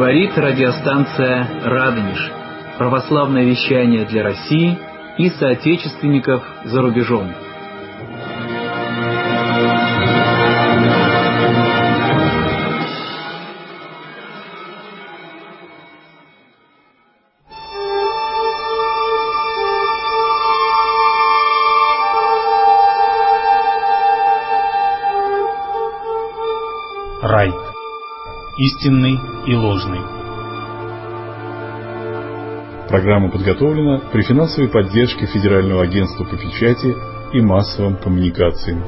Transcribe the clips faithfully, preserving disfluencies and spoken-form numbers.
Говорит радиостанция «Радонеж». Православное вещание для России и соотечественников за рубежом. Рай. Истинный и ложный. Программа подготовлена при финансовой поддержке Федерального агентства по печати и массовым коммуникациям.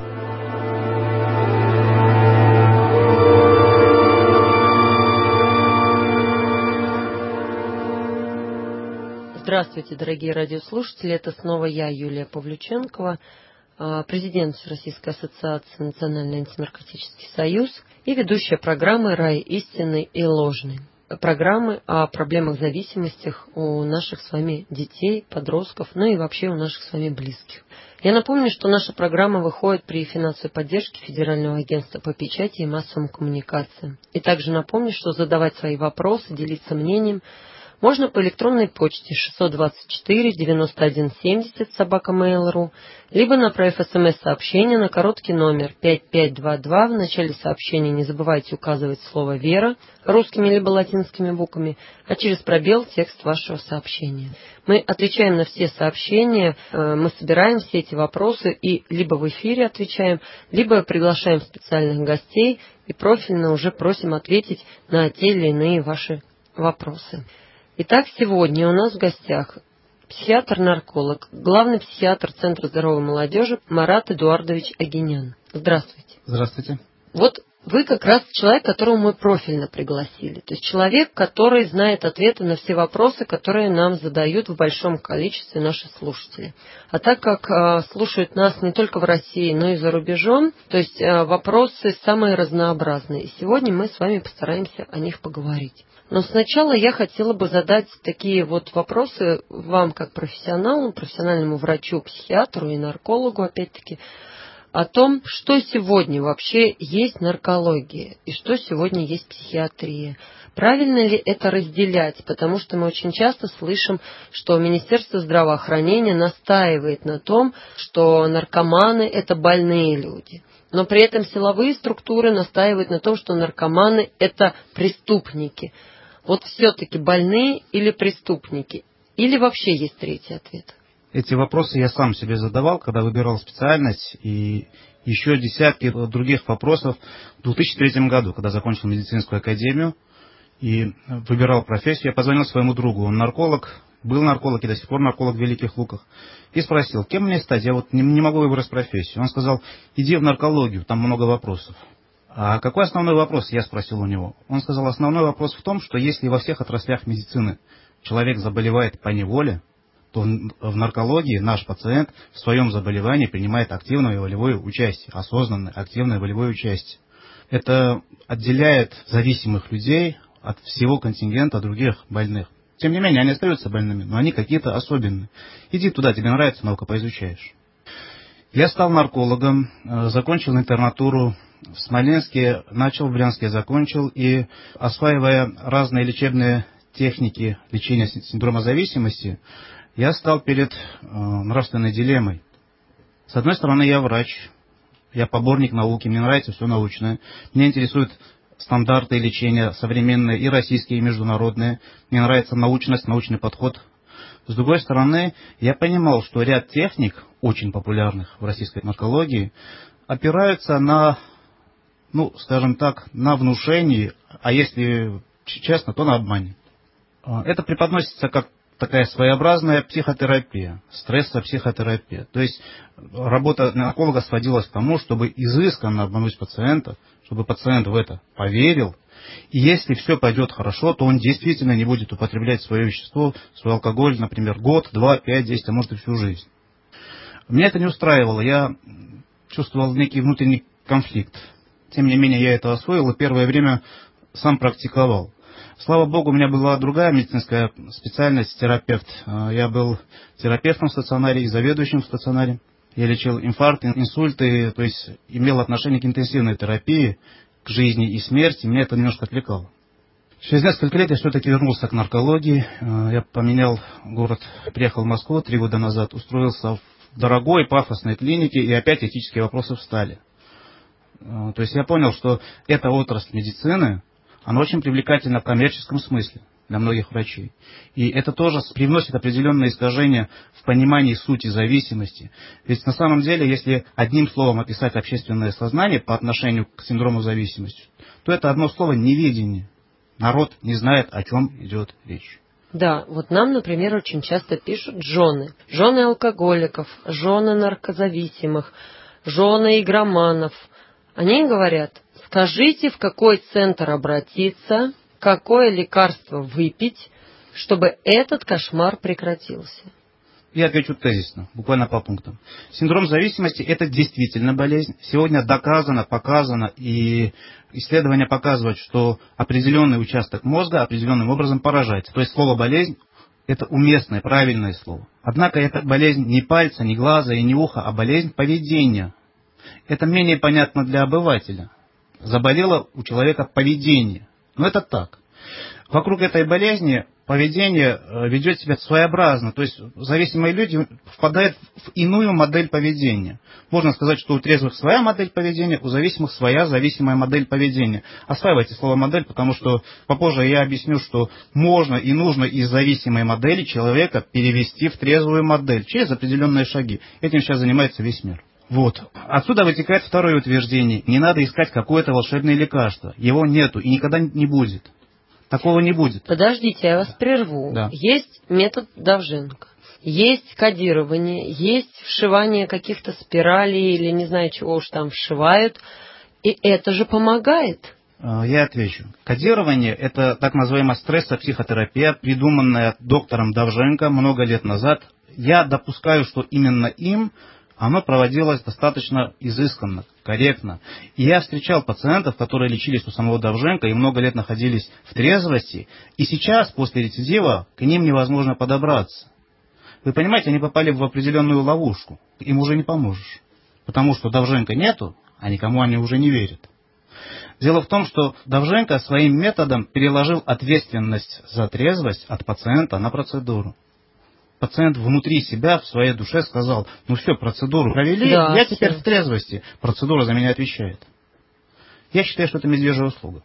Здравствуйте, дорогие радиослушатели. Это снова я, Юлия Павлюченкова, президент Российской ассоциации «Национальный антинаркотический союз» и ведущая программы «Рай истинный и ложный». Программы о проблемах зависимостях у наших с вами детей, подростков, ну и вообще у наших с вами близких. Я напомню, что наша программа выходит при финансовой поддержке Федерального агентства по печати и массовым коммуникациям. И также напомню, что задавать свои вопросы, делиться мнением можно по электронной почте шестьсот двадцать четыре девяносто один семьдесят собака мейл точка ру, либо направив смс-сообщение на короткий номер пять пять два два. В начале сообщения не забывайте указывать слово «Вера» русскими либо латинскими буквами, а через пробел текст вашего сообщения. Мы отвечаем на все сообщения, мы собираем все эти вопросы и либо в эфире отвечаем, либо приглашаем специальных гостей и профильно уже просим ответить на те или иные ваши вопросы. Итак, сегодня у нас в гостях психиатр-нарколог, главный психиатр Центра здоровой молодежи Марат Эдуардович Агинян. Здравствуйте. Здравствуйте. Вот вы как раз человек, которого мы профильно пригласили. То есть человек, который знает ответы на все вопросы, которые нам задают в большом количестве наши слушатели. А так как э, слушают нас не только в России, но и за рубежом, то есть э, вопросы самые разнообразные. И сегодня мы с вами постараемся о них поговорить. Но сначала я хотела бы задать такие вот вопросы вам, как профессионалу, профессиональному врачу, психиатру и наркологу, опять-таки, о том, что сегодня вообще есть наркология и что сегодня есть психиатрия. Правильно ли это разделять? Потому что мы очень часто слышим, что Министерство здравоохранения настаивает на том, что наркоманы – это больные люди. Но при этом силовые структуры настаивают на том, что наркоманы – это преступники. Вот все-таки больные или преступники? Или вообще есть третий ответ? Эти вопросы я сам себе задавал, когда выбирал специальность, и еще десятки других вопросов в две тысячи третьем году, когда закончил медицинскую академию и выбирал профессию. Я позвонил своему другу, он нарколог, был нарколог и до сих пор нарколог в Великих Луках, и спросил, кем мне стать, я вот не, не могу выбрать профессию. Он сказал, иди в наркологию, там много вопросов. А какой основной вопрос, я спросил у него. Он сказал, основной вопрос в том, что если во всех отраслях медицины человек заболевает по неволе, то в наркологии наш пациент в своем заболевании принимает активное волевое участие, осознанное активное волевое участие. Это отделяет зависимых людей от всего контингента других больных. Тем не менее, они остаются больными, но они какие-то особенные. Иди туда, тебе нравится, наука, поизучаешь. Я стал наркологом, закончил интернатуру в Смоленске, начал в Брянске, закончил, и осваивая разные лечебные техники лечения синдрома зависимости, я стал перед э, нравственной дилеммой. С одной стороны, я врач, я поборник науки, мне нравится все научное, меня интересуют стандарты лечения современные и российские, и международные, мне нравится научность, научный подход. С другой стороны, я понимал, что ряд техник, очень популярных в российской наркологии, опираются на, ну, скажем так, на внушении, а если честно, то на обмане. Это преподносится как такая своеобразная психотерапия, стрессопсихотерапия. То есть работа нарколога сводилась к тому, чтобы изысканно обмануть пациента, чтобы пациент в это поверил. И если все пойдет хорошо, то он действительно не будет употреблять свое вещество, свой алкоголь, например, год, два, пять, десять, а может и всю жизнь. Меня это не устраивало, я чувствовал некий внутренний конфликт. Тем не менее, я это освоил и первое время сам практиковал. Слава Богу, у меня была другая медицинская специальность, терапевт. Я был терапевтом в стационаре и заведующим в стационаре. Я лечил инфаркты, инсульты, то есть имел отношение к интенсивной терапии, к жизни и смерти. Меня это немножко отвлекало. Через несколько лет я все-таки вернулся к наркологии. Я поменял город, приехал в Москву три года назад, устроился в дорогой пафосной клинике, и опять этические вопросы встали. То есть я понял, что эта отрасль медицины, она очень привлекательна в коммерческом смысле для многих врачей. И это тоже привносит определенные искажения в понимании сути зависимости. Ведь на самом деле, если одним словом описать общественное сознание по отношению к синдрому зависимости, то это одно слово неведение. Народ не знает, о чем идет речь. Да, вот нам, например, очень часто пишут жены. Жены алкоголиков, жены наркозависимых, жены игроманов. Они говорят: скажите, в какой центр обратиться, какое лекарство выпить, чтобы этот кошмар прекратился. Я отвечу тезисно, буквально по пунктам. Синдром зависимости – это действительно болезнь. Сегодня доказано, показано, и исследования показывают, что определенный участок мозга определенным образом поражается. То есть слово «болезнь» – это уместное, правильное слово. Однако это болезнь не пальца, не глаза и не уха, а болезнь поведения. Это менее понятно для обывателя. Заболело у человека поведение. Но это так. Вокруг этой болезни поведение ведет себя своеобразно. То есть зависимые люди впадают в иную модель поведения. Можно сказать, что у трезвых своя модель поведения, у зависимых своя зависимая модель поведения. Осваивайте слово «модель», потому что попозже я объясню, что можно и нужно из зависимой модели человека перевести в трезвую модель через определенные шаги. Этим сейчас занимается весь мир. Вот. Отсюда вытекает второе утверждение. Не надо искать какое-то волшебное лекарство. Его нету и никогда не будет. Такого не будет. Подождите, я вас прерву. Да. Есть метод Довженко, есть кодирование, есть вшивание каких-то спиралей или не знаю, чего уж там вшивают. И это же помогает. Я отвечу. Кодирование – это так называемая стрессопсихотерапия, придуманная доктором Довженко много лет назад. Я допускаю, что именно им оно проводилось достаточно изысканно, корректно. И я встречал пациентов, которые лечились у самого Довженко и много лет находились в трезвости, и сейчас, после рецидива, к ним невозможно подобраться. Вы понимаете, они попали в определенную ловушку. Им уже не поможешь. Потому что Довженко нету, а никому они уже не верят. Дело в том, что Довженко своим методом переложил ответственность за трезвость от пациента на процедуру. Пациент внутри себя, в своей душе сказал: ну все, процедуру провели, да, я все. Теперь в трезвости. Процедура за меня отвечает. Я считаю, что это медвежья услуга.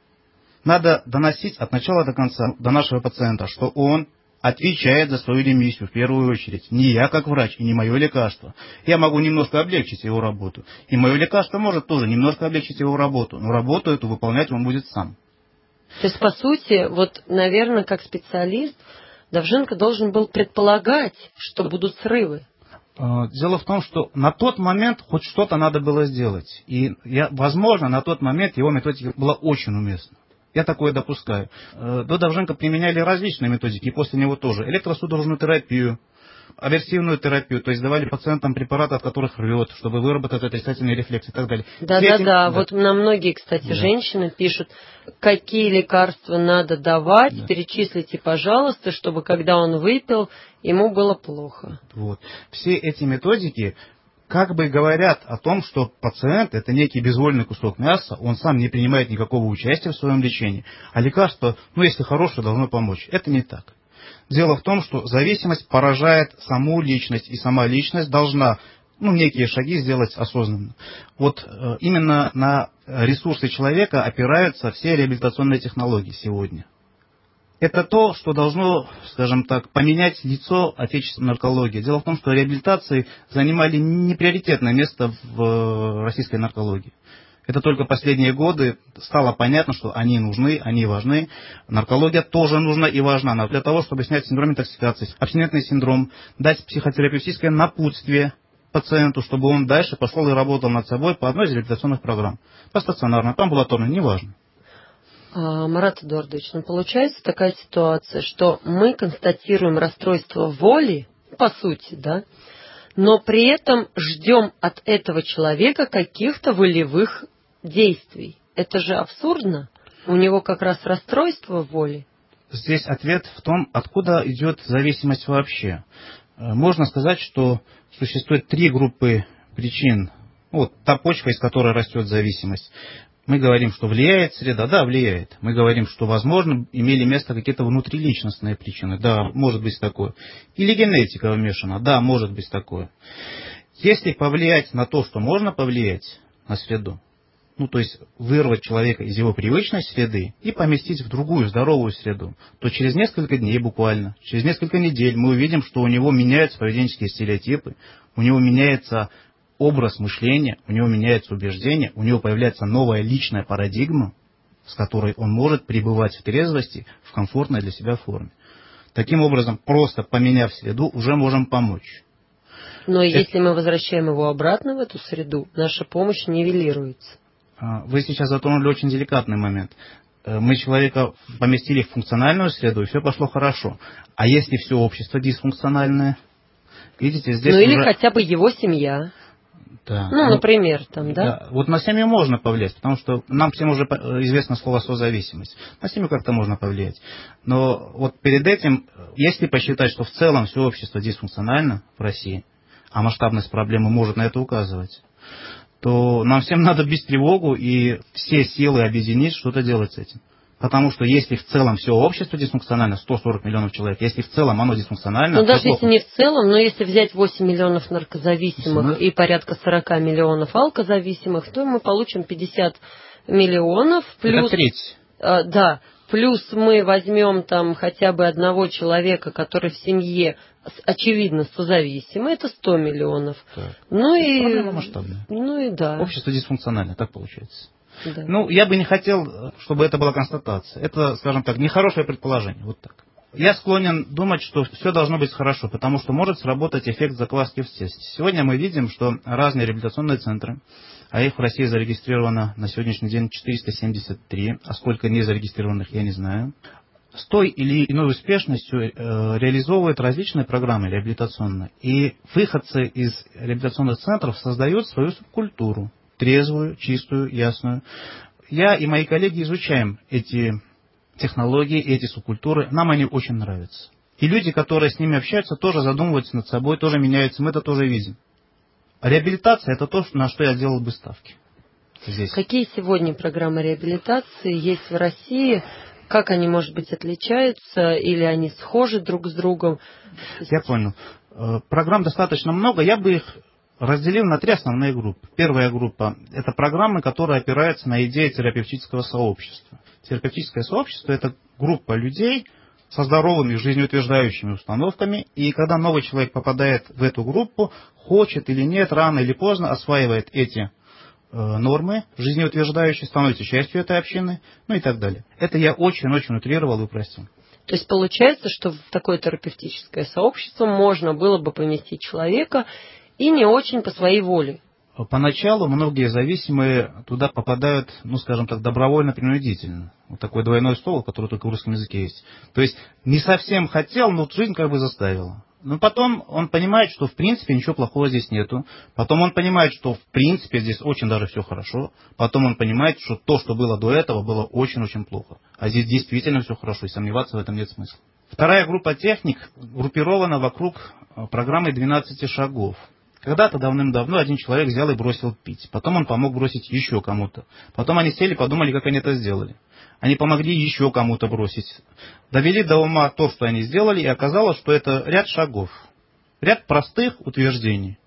Надо доносить от начала до конца до нашего пациента, что он отвечает за свою ремиссию в первую очередь. Не я как врач и не мое лекарство. Я могу немножко облегчить его работу. И мое лекарство может тоже немножко облегчить его работу. Но работу эту выполнять он будет сам. То есть, по сути, вот, наверное, как специалист, Довженко должен был предполагать, что будут срывы. Дело в том, что на тот момент хоть что-то надо было сделать. И, я, возможно, на тот момент его методика была очень уместна. Я такое допускаю. До Довженко применяли различные методики, и после него тоже. Электросудорожную терапию, аверсивную терапию, то есть давали пациентам препараты, от которых рвет, чтобы выработать отрицательный рефлекс и так далее. Да-да-да, да. Вот на многие, кстати, да. женщины пишут, какие лекарства надо давать, да. перечислите, пожалуйста, чтобы когда он выпил, ему было плохо. Вот. Все эти методики как бы говорят о том, что пациент – это некий безвольный кусок мяса, он сам не принимает никакого участия в своем лечении, а лекарство, ну если хорошее, должно помочь. Это не так. Дело в том, что зависимость поражает саму личность, и сама личность должна ну, некие шаги сделать осознанно. Вот э, именно на ресурсы человека опираются все реабилитационные технологии сегодня. Это то, что должно, скажем так, поменять лицо отечественной наркологии. Дело в том, что реабилитации занимали неприоритетное место в российской наркологии. Это только последние годы стало понятно, что они нужны, они важны. Наркология тоже нужна и важна. Но для того, чтобы снять синдром интоксикации, абстинентный синдром, дать психотерапевтическое напутствие пациенту, чтобы он дальше пошел и работал над собой по одной из реабилитационных программ. По стационарной, по амбулаторной, неважно. А, Марат Эдуардович, ну получается такая ситуация, что мы констатируем расстройство воли, по сути, да, но при этом ждем от этого человека каких-то волевых действий. Это же абсурдно. У него как раз расстройство воли. Здесь ответ в том, откуда идет зависимость вообще. Можно сказать, что существует три группы причин. Вот та почка, из которой растет зависимость. Мы говорим, что влияет среда, да, влияет. Мы говорим, что, возможно, имели место какие-то внутриличностные причины, да, может быть такое. Или генетика вмешана, да, может быть такое. Если повлиять на то, что можно повлиять на среду, ну, то есть вырвать человека из его привычной среды и поместить в другую здоровую среду, то через несколько дней буквально, через несколько недель мы увидим, что у него меняются поведенческие стереотипы, у него меняется образ мышления, у него меняется убеждение, у него появляется новая личная парадигма, с которой он может пребывать в трезвости, в комфортной для себя форме. Таким образом, просто поменяв среду, уже можем помочь. Но Это... если мы возвращаем его обратно в эту среду, наша помощь нивелируется. Вы сейчас затронули очень деликатный момент. Мы человека поместили в функциональную среду, и все пошло хорошо. А если все общество дисфункциональное? Видите, здесь ну уже... или хотя бы его семья. Да. Ну, например, там, да? да? Вот на семью можно повлиять, потому что нам всем уже известно слово созависимость. На семью как-то можно повлиять. Но вот перед этим, если посчитать, что в целом все общество дисфункционально в России, а масштабность проблемы может на это указывать, то нам всем надо бить тревогу и все силы объединить, что-то делать с этим. Потому что если в целом все общество дисфункционально, сто сорок миллионов человек, если в целом оно дисфункционально... Ну, даже плохо. если не в целом, но если взять восемь миллионов наркозависимых и порядка сорок миллионов алкозависимых, то мы получим пятьдесят миллионов. Плюс, это треть. А, да, плюс мы возьмем там хотя бы одного человека, который в семье очевидно созависимый, это сто миллионов. Так. Ну и... Проблема масштабная. Ну и да. Общество дисфункционально, так получается. Да. Ну, я бы не хотел, чтобы это была констатация. Это, скажем так, нехорошее предположение. Вот так. Я склонен думать, что все должно быть хорошо, потому что может сработать эффект закваски в тесте. Сегодня мы видим, что разные реабилитационные центры, а их в России зарегистрировано на сегодняшний день четыреста семьдесят три, а сколько не зарегистрированных, я не знаю, с той или иной успешностью э, реализовывают различные программы реабилитационные. И выходцы из реабилитационных центров создают свою субкультуру. Трезвую, чистую, ясную. Я и мои коллеги изучаем эти технологии, эти субкультуры. Нам они очень нравятся. И люди, которые с ними общаются, тоже задумываются над собой, тоже меняются. Мы это тоже видим. Реабилитация – это то, на что я делал бы ставки. Здесь. Какие сегодня программы реабилитации есть в России? Как они, может быть, отличаются? Или они схожи друг с другом? Я понял. Программ достаточно много. Я бы их... разделил на три основные группы. Первая группа – это программы, которые опираются на идеи терапевтического сообщества. Терапевтическое сообщество – это группа людей со здоровыми жизнеутверждающими установками, и когда новый человек попадает в эту группу, хочет или нет, рано или поздно осваивает эти э, нормы жизнеутверждающие, становится частью этой общины, ну и так далее. Это я очень-очень утрировал и упростил. То есть получается, что в такое терапевтическое сообщество можно было бы поместить человека и не очень по своей воле. Поначалу многие зависимые туда попадают, ну, скажем так, добровольно-принудительно. Вот такое двойное слово, которое только в русском языке есть. То есть не совсем хотел, но жизнь как бы заставила. Но потом он понимает, что в принципе ничего плохого здесь нету. Потом он понимает, что в принципе здесь очень даже все хорошо. Потом он понимает, что то, что было до этого, было очень-очень плохо. А здесь действительно все хорошо, и сомневаться в этом нет смысла. Вторая группа техник группирована вокруг программы двенадцати шагов. Когда-то давным-давно один человек взял и бросил пить. Потом он помог бросить еще кому-то. Потом они сели и подумали, как они это сделали. Они помогли еще кому-то бросить. Довели до ума то, что они сделали, и оказалось, что это ряд шагов. Ряд простых утверждений,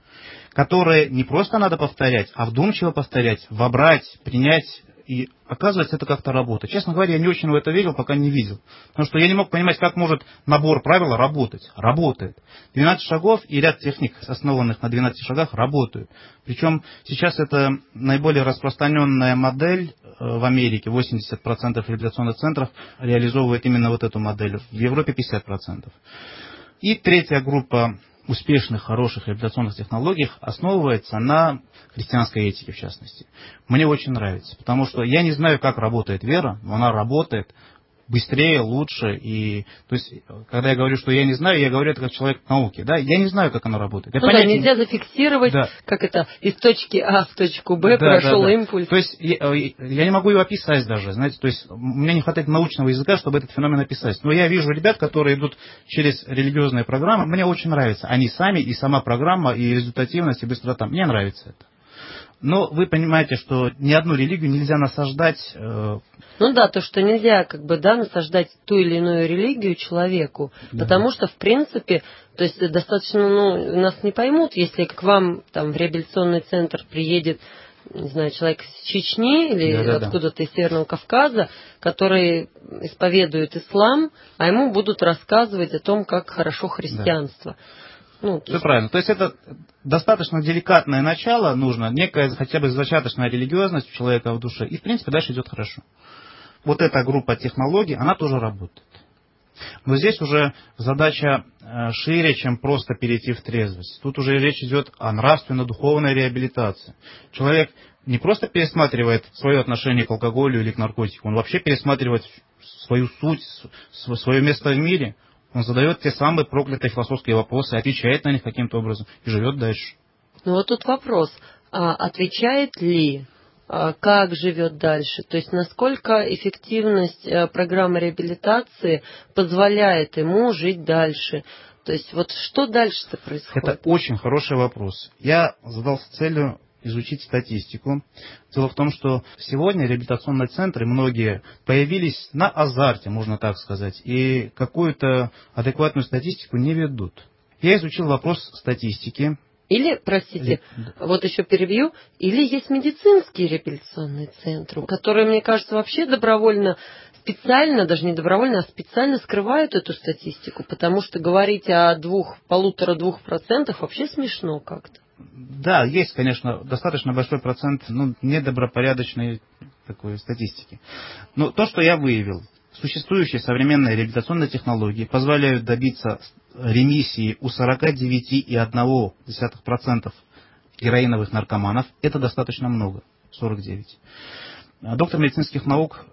которые не просто надо повторять, а вдумчиво повторять, вобрать, принять. И оказывается, это как-то работает. Честно говоря, я не очень в это верил, пока не видел. Потому что я не мог понимать, как может набор правил работать. Работает. двенадцать шагов и ряд техник, основанных на двенадцати шагах, работают. Причем сейчас это наиболее распространенная модель в Америке. восемьдесят процентов реабилитационных центров реализовывает именно вот эту модель. В Европе пятьдесят процентов. И третья группа успешных, хороших реабилитационных технологий основывается на христианской этике, в частности. Мне очень нравится, потому что я не знаю, как работает вера, но она работает быстрее, лучше. И, то есть, когда я говорю, что я не знаю, я говорю это как человек науки. Да? Я не знаю, как она работает. Я ну да, нельзя зафиксировать, да. Как это, из точки А в точку Б да, прошел да, да. импульс. То есть, я, я не могу его описать даже. Знаете, то есть, у меня не хватает научного языка, чтобы этот феномен описать. Но я вижу ребят, которые идут через религиозные программы. Мне очень нравится. Они сами, и сама программа, и результативность, и быстрота. Мне нравится это. Но вы понимаете, что ни одну религию нельзя насаждать. Э... Ну да, то, что нельзя как бы, да, насаждать ту или иную религию человеку, да. Потому что, в принципе, то есть достаточно, ну, нас не поймут, если к вам там в реабилитационный центр приедет, не знаю, человек из Чечни или да, да, откуда-то да. из Северного Кавказа, который исповедует ислам, а ему будут рассказывать о том, как хорошо христианство. Да. Ну, Все есть... правильно. То есть это достаточно деликатное начало нужно, некая хотя бы зачаточная религиозность у человека в душе, и в принципе дальше идет хорошо. Вот эта группа технологий, она тоже работает. Но здесь уже задача шире, чем просто перейти в трезвость. Тут уже речь идет о нравственно-духовной реабилитации. Человек не просто пересматривает свое отношение к алкоголю или к наркотику, он вообще пересматривает свою суть, свое место в мире. Он задает те самые проклятые философские вопросы, отвечает на них каким-то образом и живет дальше. Ну вот тут вопрос, а отвечает ли, а как живет дальше? То есть насколько эффективность программы реабилитации позволяет ему жить дальше? То есть вот что дальше-то происходит? Это очень хороший вопрос. Я задался целью изучить статистику. Дело в том, что сегодня реабилитационные центры, многие, появились на азарте, можно так сказать, и какую-то адекватную статистику не ведут. Я изучил вопрос статистики. Или, простите, вот еще перебью, или есть медицинские реабилитационные центры, которые, мне кажется, вообще добровольно, специально, даже не добровольно, а специально скрывают эту статистику, потому что говорить о двух, полутора-двух процентах вообще смешно как-то. Да, есть, конечно, достаточно большой процент ну, недобропорядочной такой статистики. Но то, что я выявил, существующие современные реабилитационные технологии позволяют добиться ремиссии у сорок девять целых одна десятая процента героиновых наркоманов. Это достаточно много, сорок девять. Доктор медицинских наук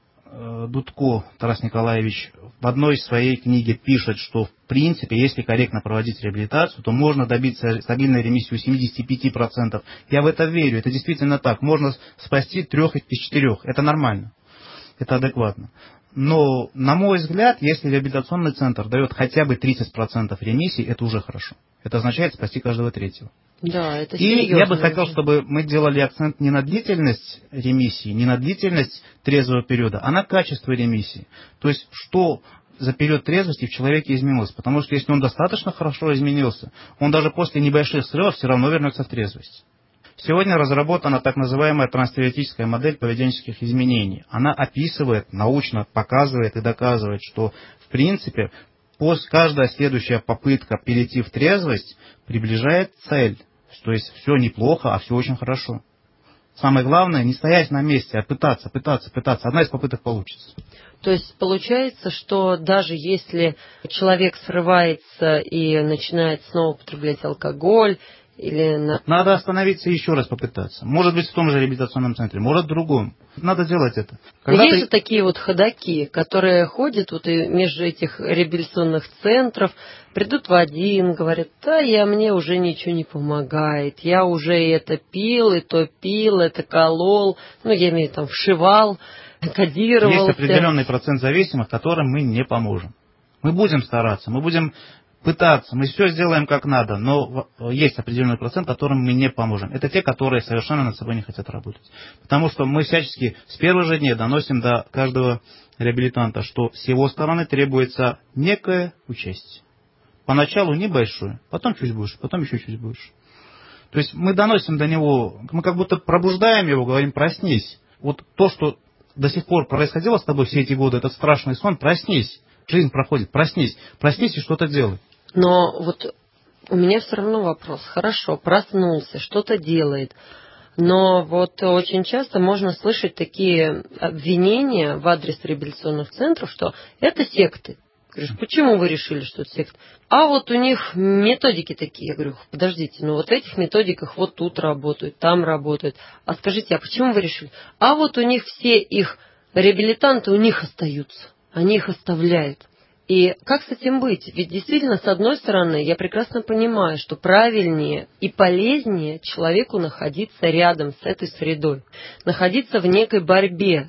Дудко Тарас Николаевич в одной своей книге пишет, что в принципе, если корректно проводить реабилитацию, то можно добиться стабильной ремиссии у семьдесят пять процентов. Я в это верю, это действительно так. Можно спасти трех из четырех. Это нормально, это адекватно. Но, на мой взгляд, если реабилитационный центр дает хотя бы тридцать процентов ремиссии, это уже хорошо. Это означает спасти каждого третьего. Да, это И я бы хотел, чтобы мы делали акцент не на длительность ремиссии, не на длительность трезвого периода, а на качество ремиссии. То есть, что за период трезвости в человеке изменилось. Потому что если он достаточно хорошо изменился, он даже после небольших срывов все равно вернется в трезвость. Сегодня разработана так называемая транстеоретическая модель поведенческих изменений. Она описывает, научно показывает и доказывает, что в принципе каждая следующая попытка перейти в трезвость приближает цель. То есть все неплохо, а все очень хорошо. Самое главное не стоять на месте, а пытаться, пытаться, пытаться. Одна из попыток получится. То есть получается, что даже если человек срывается и начинает снова употреблять алкоголь, или на... Надо остановиться и еще раз попытаться. Может быть, в том же реабилитационном центре, может, в другом. Надо делать это. Когда есть ты... же такие вот ходаки, которые ходят вот и между этих реабилитационных центров, придут в один, говорят, да, я, мне уже ничего не помогает. Я уже это пил, и то пил, это колол, ну, я имею в виду, там, вшивал, кодировал. Есть определенный процент зависимых, которым мы не поможем. Мы будем стараться, мы будем... пытаться, мы все сделаем как надо, но есть определенный процент, которым мы не поможем. Это те, которые совершенно над собой не хотят работать. Потому что мы всячески с первых же дней доносим до каждого реабилитанта, что с его стороны требуется некое участие. Поначалу небольшое, потом чуть больше, потом еще чуть больше. То есть мы доносим до него, мы как будто пробуждаем его, говорим, проснись. Вот то, что до сих пор происходило с тобой все эти годы, этот страшный сон, проснись. Жизнь проходит, проснись, проснись и что-то делай. Но вот у меня все равно вопрос. Хорошо, проснулся, что-то делает. Но вот очень часто можно слышать такие обвинения в адрес реабилитационных центров, что это секты. Говоришь, почему вы решили, что это секта? А вот у них методики такие. Я говорю, подождите, ну вот в этих методиках вот тут работают, там работают. А скажите, а почему вы решили? А вот у них все их реабилитанты у них остаются. Они их оставляют. И как с этим быть? Ведь действительно, с одной стороны, я прекрасно понимаю, что правильнее и полезнее человеку находиться рядом с этой средой, находиться в некой борьбе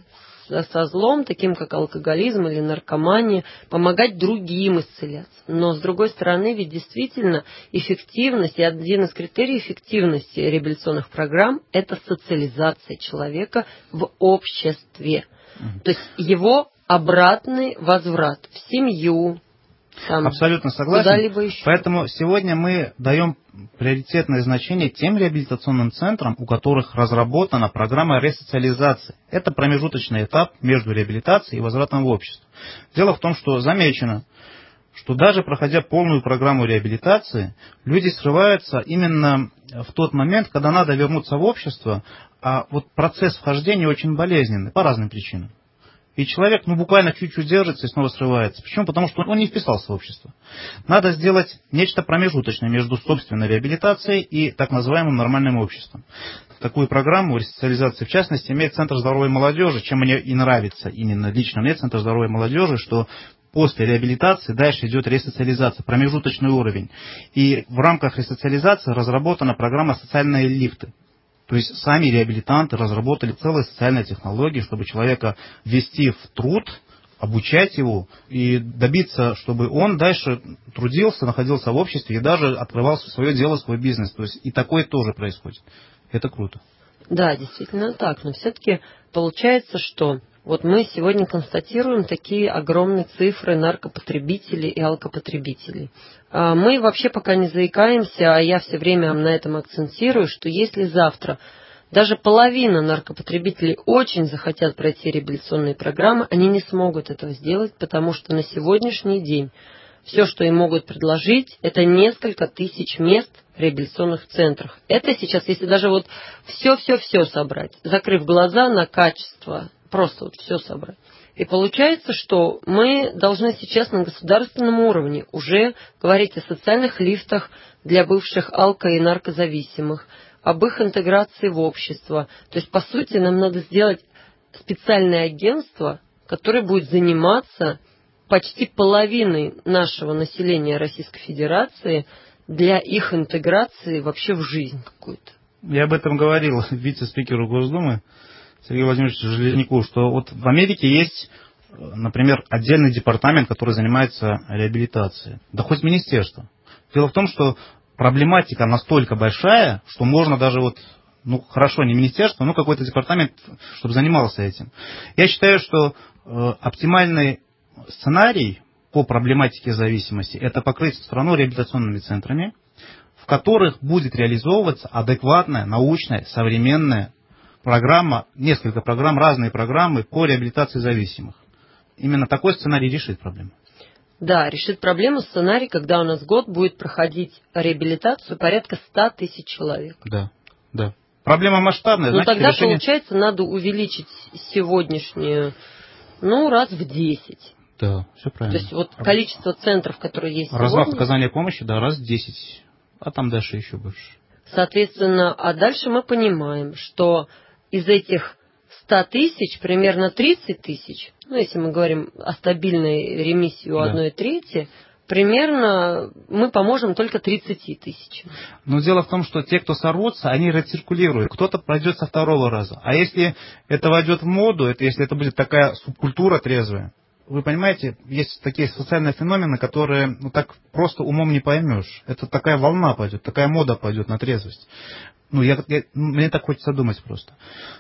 со, со злом, таким как алкоголизм или наркомания, помогать другим исцеляться. Но, с другой стороны, ведь действительно эффективность, и один из критериев эффективности реабилитационных программ – это социализация человека в обществе. Mm-hmm. То есть его обратный возврат в семью. Там, абсолютно согласен. Поэтому сегодня мы даем приоритетное значение тем реабилитационным центрам, у которых разработана программа ресоциализации. Это промежуточный этап между реабилитацией и возвратом в общество. Дело в том, что замечено, что даже проходя полную программу реабилитации, люди срываются именно в тот момент, когда надо вернуться в общество, а вот процесс вхождения очень болезненный по разным причинам. И человек, ну, буквально чуть-чуть держится и снова срывается. Почему? Потому что он не вписался в общество. Надо сделать нечто промежуточное между собственной реабилитацией и так называемым нормальным обществом. Такую программу ресоциализации, в частности, имеет Центр здоровой молодежи, чем мне и нравится именно лично мне Центр здоровой молодежи, что после реабилитации дальше идет ресоциализация, промежуточный уровень. И в рамках ресоциализации разработана программа «Социальные лифты». То есть сами реабилитанты разработали целые социальные технологии, чтобы человека ввести в труд, обучать его и добиться, чтобы он дальше трудился, находился в обществе и даже открывал свое дело, свой бизнес. То есть и такое тоже происходит. Это круто. Да, действительно так. Но все-таки получается, что вот мы сегодня констатируем такие огромные цифры наркопотребителей и алкопотребителей. Мы вообще пока не заикаемся, а я все время на этом акцентирую, что если завтра даже половина наркопотребителей очень захотят пройти реабилитационные программы, они не смогут этого сделать, потому что на сегодняшний день все, что им могут предложить, это несколько тысяч мест в реабилитационных центрах. Это сейчас, если даже вот все-все-все собрать, закрыв глаза на качество, просто вот все собрать. И получается, что мы должны сейчас на государственном уровне уже говорить о социальных лифтах для бывших алко- и наркозависимых, об их интеграции в общество. То есть, по сути, нам надо сделать специальное агентство, которое будет заниматься почти половиной нашего населения Российской Федерации для их интеграции вообще в жизнь какую-то. Я об этом говорил вице-спикеру Госдумы Сергею Владимировичу Железняку, что вот в Америке есть, например, отдельный департамент, который занимается реабилитацией. Да хоть министерство. Дело в том, что проблематика настолько большая, что можно даже вот, ну хорошо, не министерство, но какой-то департамент, чтобы занимался этим. Я считаю, что э, оптимальный сценарий по проблематике зависимости – это покрыть страну реабилитационными центрами, в которых будет реализовываться адекватная, научная, современная программа, несколько программ, разные программы по реабилитации зависимых. Именно такой сценарий решит проблему. Да, решит проблему сценарий, когда у нас год будет проходить реабилитацию порядка ста тысяч человек. Да, да. Проблема масштабная. Ну, значит, тогда, решение... получается, надо увеличить сегодняшнюю, ну, раз в десять. Да, все правильно. То есть, вот количество центров, которые есть Размах сегодня... оказания помощи, да, раз в десять, а там дальше еще больше. Соответственно, а дальше мы понимаем, что из этих ста тысяч примерно тридцать тысяч, ну, если мы говорим о стабильной ремиссии у одной трети, примерно мы поможем только тридцати тысячам. Но дело в том, что те, кто сорвутся, они рециркулируют. Кто-то пройдет со второго раза. А если это войдет в моду, это, если это будет такая субкультура трезвая, вы понимаете, есть такие социальные феномены, которые ну, так просто умом не поймешь. Это такая волна пойдет, такая мода пойдет на трезвость. Ну, я, я, мне так хочется думать просто.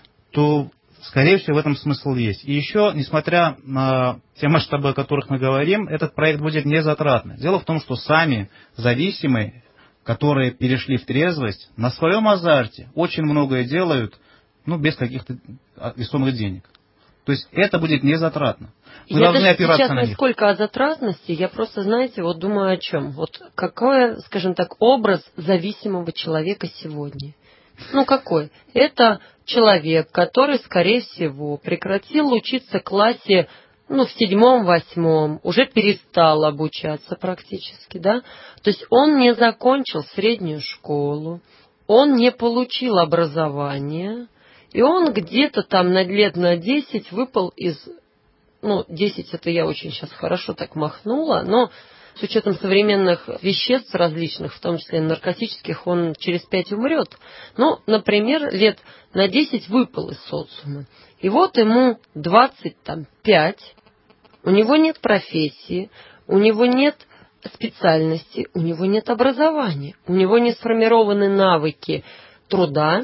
То, скорее всего, в этом смысл есть. И еще, несмотря на те масштабы, о которых мы говорим, этот проект будет незатратный. Дело в том, что сами зависимые, которые перешли в трезвость, на своем азарте очень многое делают, ну, без каких-то весомых денег. То есть это будет незатратно. Мы я должны даже опираться сейчас на них. не сколько о затратности, я просто, знаете, вот думаю о чем. Вот какой, скажем так, образ зависимого человека сегодня? Ну какой? Это человек, который, скорее всего, прекратил учиться в классе, ну, в седьмом-восьмом, уже перестал обучаться практически, да? То есть он не закончил среднюю школу, он не получил образование, и он где-то там на лет на десять выпал из... Ну, десять это я очень сейчас хорошо так махнула, но с учетом современных веществ различных, в том числе наркотических, он через пять умрет. Ну, например, лет на десять выпал из социума. И вот ему двадцать пять, у него нет профессии, у него нет специальности, у него нет образования, у него не сформированы навыки труда,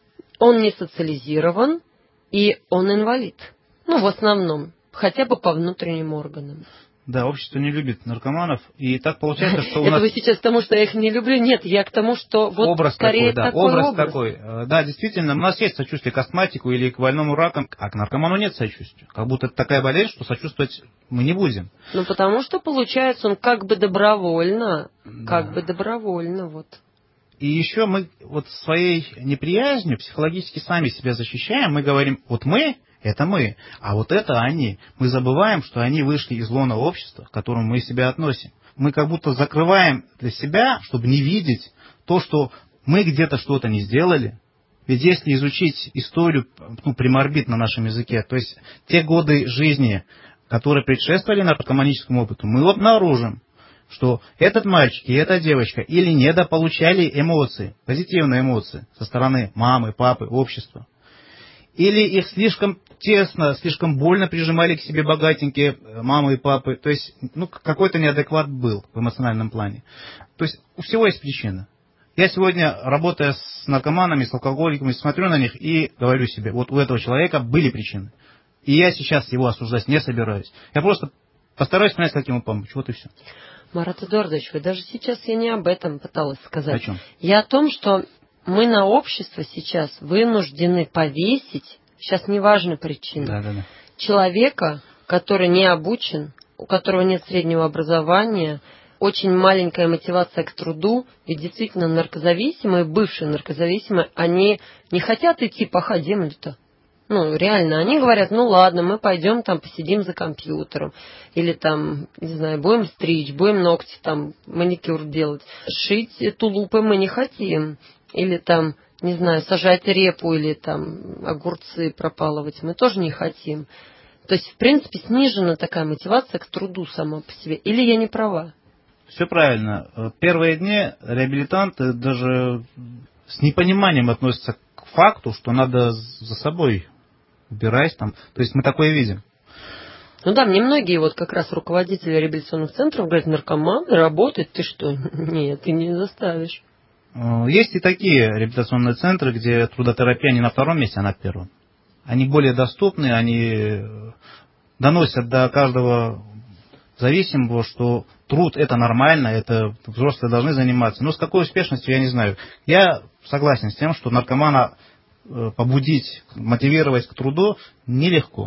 он не социализирован и он инвалид. Ну, в основном, хотя бы по внутренним органам. Да, общество не любит наркоманов, и так получается, что у Это нас... вы сейчас к тому, что я их не люблю? Нет, я к тому, что вот образ скорее такой, да, такой образ, образ. такой. Да, действительно, у нас есть сочувствие к астматику или к больному раком, а к наркоману нет сочувствия. Как будто это такая болезнь, что сочувствовать мы не будем. Ну, потому что, получается, он как бы добровольно, Да. как бы добровольно, вот. И еще мы вот своей неприязнью психологически сами себя защищаем. Мы говорим, вот мы, это мы, а вот это они. Мы забываем, что они вышли из лона общества, к которому мы себя относим. Мы как будто закрываем для себя, чтобы не видеть то, что мы где-то что-то не сделали. Ведь если изучить историю, ну, приморбит на нашем языке, то есть те годы жизни, которые предшествовали наркоманическому опыту, мы обнаружим, что этот мальчик и эта девочка или недополучали эмоции, позитивные эмоции со стороны мамы, папы, общества, или их слишком тесно, слишком больно прижимали к себе богатенькие мамы и папы, то есть ну, какой-то неадекват был в эмоциональном плане. То есть у всего есть причина. Я сегодня, работая с наркоманами, с алкоголиками, смотрю на них и говорю себе, вот у этого человека были причины. И я сейчас его осуждать не собираюсь. Я просто постараюсь понять, как ему помочь. Вот и все. Марат Эдуардович, вы даже сейчас я не об этом пыталась сказать. О чем? Я о том, что мы на общество сейчас вынуждены повесить, сейчас неважна причина, Да, да, да. человека, который не обучен, у которого нет среднего образования, очень маленькая мотивация к труду, ведь действительно наркозависимые, бывшие наркозависимые, они не хотят идти пахать землю-то. Ну, реально, они говорят, ну ладно, мы пойдем там посидим за компьютером, или там, не знаю, будем стричь, будем ногти там, маникюр делать, шить тулупы мы не хотим, или там, не знаю, сажать репу, или там огурцы пропалывать мы тоже не хотим. То есть, в принципе, снижена такая мотивация к труду сама по себе, или я не права? Все правильно. Первые дни реабилитанты даже с непониманием относятся к факту, что надо за собой убирать там. То есть мы такое видим. Ну да, мне многие вот как раз руководители реабилитационных центров говорят, наркоманы работают, ты что? Нет, ты не заставишь. Есть и такие реабилитационные центры, где трудотерапия не на втором месте, а на первом. Они более доступны, они доносят до каждого зависимого, что труд это нормально, это взрослые должны заниматься. Но с какой успешностью, я не знаю. Я согласен с тем, что наркомана побудить, мотивировать к труду нелегко.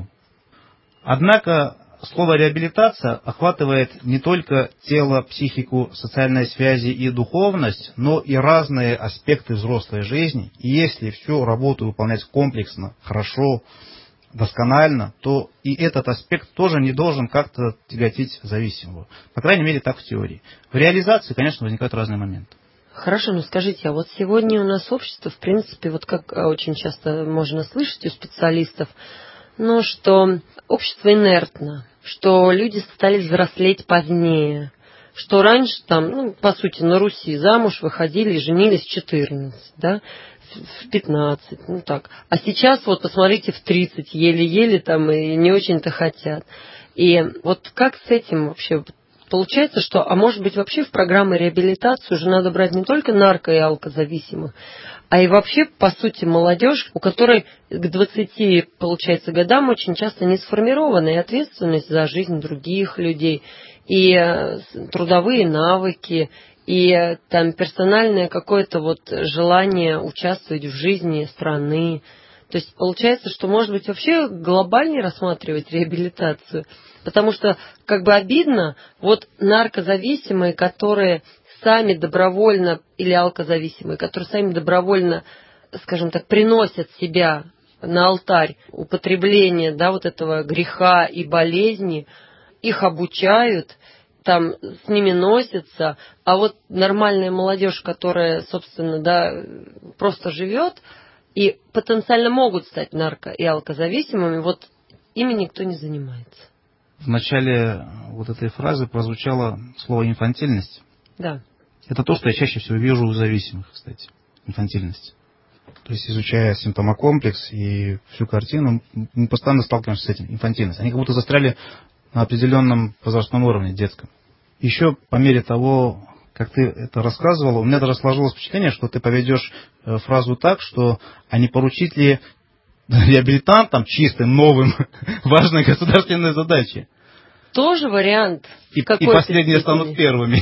Однако слово реабилитация охватывает не только тело, психику, социальные связи и духовность, но и разные аспекты взрослой жизни. И если всю работу выполнять комплексно, хорошо, досконально, то и этот аспект тоже не должен как-то тяготить зависимого. По крайней мере, так в теории. В реализации, конечно, возникают разные моменты. Хорошо, но скажите, а вот сегодня у нас общество, в принципе, вот как очень часто можно слышать у специалистов, ну, что общество инертно, что люди стали взрослеть позднее, что раньше там, ну, по сути, на Руси замуж выходили и женились в четырнадцать, да, в пятнадцать, ну так. А сейчас вот посмотрите, в тридцать еле-еле там и не очень-то хотят. И вот как с этим вообще получается, что, а может быть вообще в программы реабилитации уже надо брать не только нарко- и алкозависимых, а и вообще, по сути, молодежь, у которой к двадцати, получается, годам очень часто не сформирована и ответственность за жизнь других людей, и трудовые навыки, и там персональное какое-то вот желание участвовать в жизни страны. То есть получается, что, может быть, вообще глобальнее рассматривать реабилитацию, потому что как бы обидно, вот наркозависимые, которые сами добровольно, или алкозависимые, которые сами добровольно, скажем так, приносят себя на алтарь употребления, да, вот этого греха и болезни, их обучают, там с ними носятся, а вот нормальная молодежь, которая, собственно, да, просто живет и потенциально могут стать нарко- и алкозависимыми, вот ими никто не занимается. В начале вот этой фразы прозвучало слово «инфантильность». Да. Это то, что я чаще всего вижу у зависимых, кстати. Инфантильность. То есть, изучая симптомокомплекс и всю картину, мы постоянно сталкиваемся с этим. Инфантильность. Они как будто застряли на определенном возрастном уровне, детском. Еще по мере того, как ты это рассказывала, у меня даже сложилось впечатление, что ты поведешь фразу так, что а не поручить ли реабилитантам чистым, новым, важные государственные задачи. Тоже вариант. И, и последние станут первыми.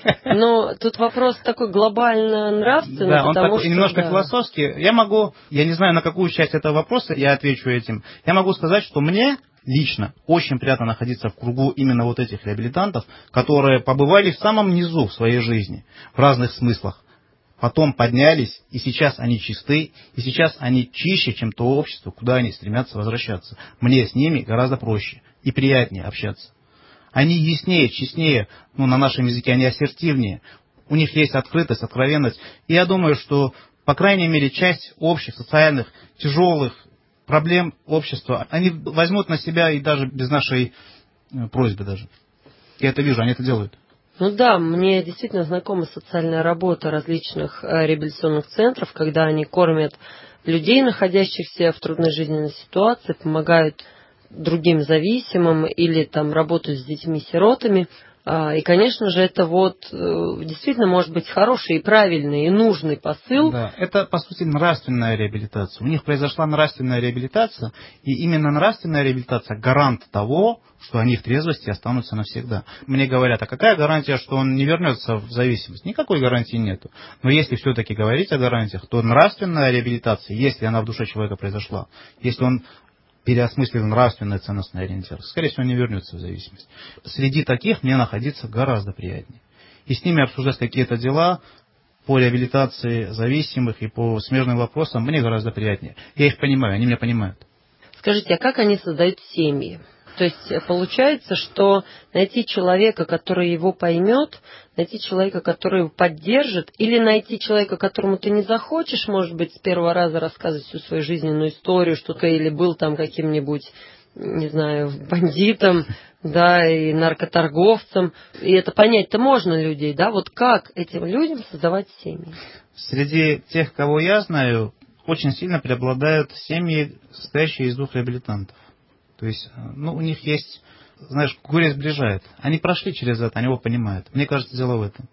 Но тут вопрос такой глобально нравственный. Да, он потому такой что, немножко да. философский. Я могу, я не знаю, на какую часть этого вопроса я отвечу этим. Я могу сказать, что мне лично очень приятно находиться в кругу именно вот этих реабилитантов, которые побывали в самом низу в своей жизни, в разных смыслах. Потом поднялись, и сейчас они чисты, и сейчас они чище, чем то общество, куда они стремятся возвращаться. Мне с ними гораздо проще и приятнее общаться. Они яснее, честнее, ну, на нашем языке они ассертивнее. У них есть открытость, откровенность. И я думаю, что, по крайней мере, часть общих, социальных, тяжелых проблем общества, они возьмут на себя и даже без нашей просьбы даже. Я это вижу, они это делают. Ну да, мне действительно знакома социальная работа различных реабилитационных центров, когда они кормят людей, находящихся в трудной жизненной ситуации, помогают другим зависимым или там работают с детьми-сиротами. И, конечно же, это вот действительно может быть хороший и правильный и нужный посыл. Да, это, по сути, нравственная реабилитация. У них произошла нравственная реабилитация, и именно нравственная реабилитация гарант того, что они в трезвости останутся навсегда. Мне говорят, а какая гарантия, что он не вернется в зависимость? Никакой гарантии нету. Но если все-таки говорить о гарантиях, то нравственная реабилитация, если она в душе человека произошла, если он переосмыслил нравственный ценностный ориентир, скорее всего, не вернется в зависимость. Среди таких мне находиться гораздо приятнее. И с ними обсуждать какие-то дела по реабилитации зависимых и по смежным вопросам мне гораздо приятнее. Я их понимаю, они меня понимают. Скажите, а как они создают семьи? То есть получается, что найти человека, который его поймет, найти человека, который его поддержит, или найти человека, которому ты не захочешь, может быть, с первого раза рассказывать всю свою жизненную историю, что-то или был там каким-нибудь, не знаю, бандитом, да, и наркоторговцем. И это понять-то можно людей, да? Вот как этим людям создавать семьи? Среди тех, кого я знаю, очень сильно преобладают семьи, состоящие из двух реабилитантов. То есть, ну, у них есть, знаешь, горе сближает. Они прошли через это, они его понимают. Мне кажется, дело в этом.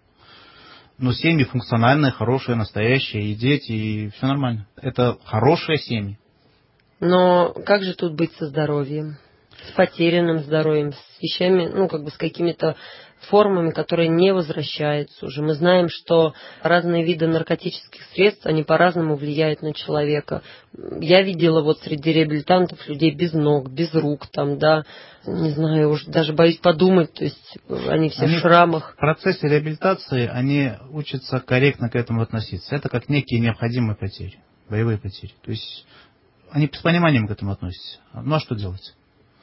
Но семьи функциональные, хорошие, настоящие, и дети, и все нормально. Это хорошие семьи. Но как же тут быть со здоровьем? С потерянным здоровьем, с вещами, ну, как бы с какими-то формами, которые не возвращаются уже. Мы знаем, что разные виды наркотических средств, они по-разному влияют на человека. Я видела вот среди реабилитантов людей без ног, без рук, там, да, не знаю, уже даже боюсь подумать, то есть они все они в шрамах. В процессе реабилитации они учатся корректно к этому относиться. Это как некие необходимые потери, боевые потери. То есть они с пониманием к этому относятся. Ну а что делать?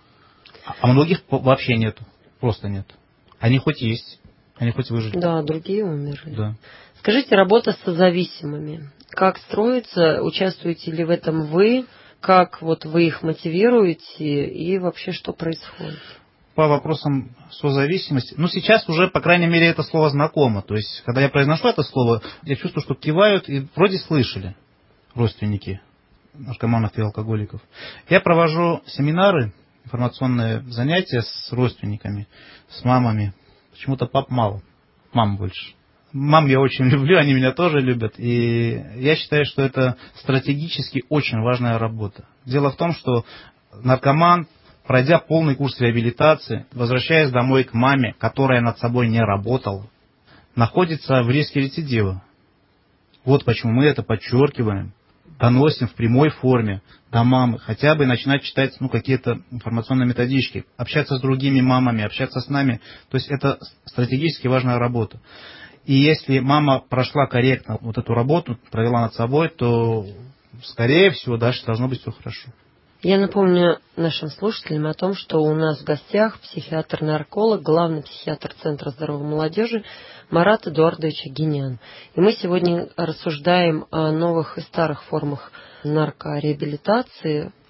А многих вообще нету, просто нет. Они хоть есть, они хоть выжили. Да, другие умерли. Да. Скажите, работа с созависимыми. Как строится? Участвуете ли в этом вы? Как вот вы их мотивируете? И вообще, что происходит? По вопросам созависимости. Ну, сейчас уже, по крайней мере, это слово знакомо. То есть, когда я произношу это слово, я чувствую, что кивают и вроде слышали родственники наркоманов и алкоголиков. Я провожу семинары, информационные занятия с родственниками, с мамами. Почему-то пап мало, мам больше. Мам я очень люблю, они меня тоже любят. И я считаю, что это стратегически очень важная работа. Дело в том, что наркоман, пройдя полный курс реабилитации, возвращаясь домой к маме, которая над собой не работала, находится в риске рецидива. Вот почему мы это подчеркиваем. Доносим в прямой форме до мамы, хотя бы начинать читать ну, какие-то информационные методички, общаться с другими мамами, общаться с нами. То есть это стратегически важная работа. И если мама прошла корректно вот эту работу, провела над собой, то, скорее всего, дальше должно быть все хорошо. Я напомню нашим слушателям о том, что у нас в гостях психиатр-нарколог, главный психиатр Центра здоровой молодежи Марат Эдуардович Агинян. И мы сегодня рассуждаем о новых и старых формах наркореабилитации,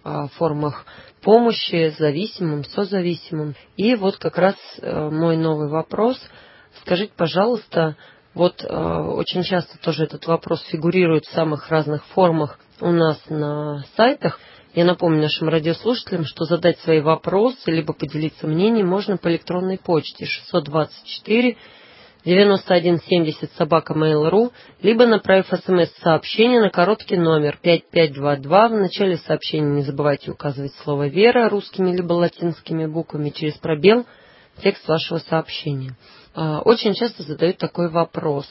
формах помощи зависимым, созависимым. И вот как раз мой новый вопрос. Скажите, пожалуйста, вот очень часто тоже этот вопрос фигурирует в самых разных формах у нас на сайтах. Я напомню нашим радиослушателям, что задать свои вопросы, либо поделиться мнением можно по электронной почте шестьсот двадцать четыре девяносто один семьдесят собака mail точка ру, либо направив смс-сообщение на короткий номер пять пять два два. В начале сообщения не забывайте указывать слово «Вера» русскими либо латинскими буквами, через пробел текст вашего сообщения. Очень часто задают такой вопрос.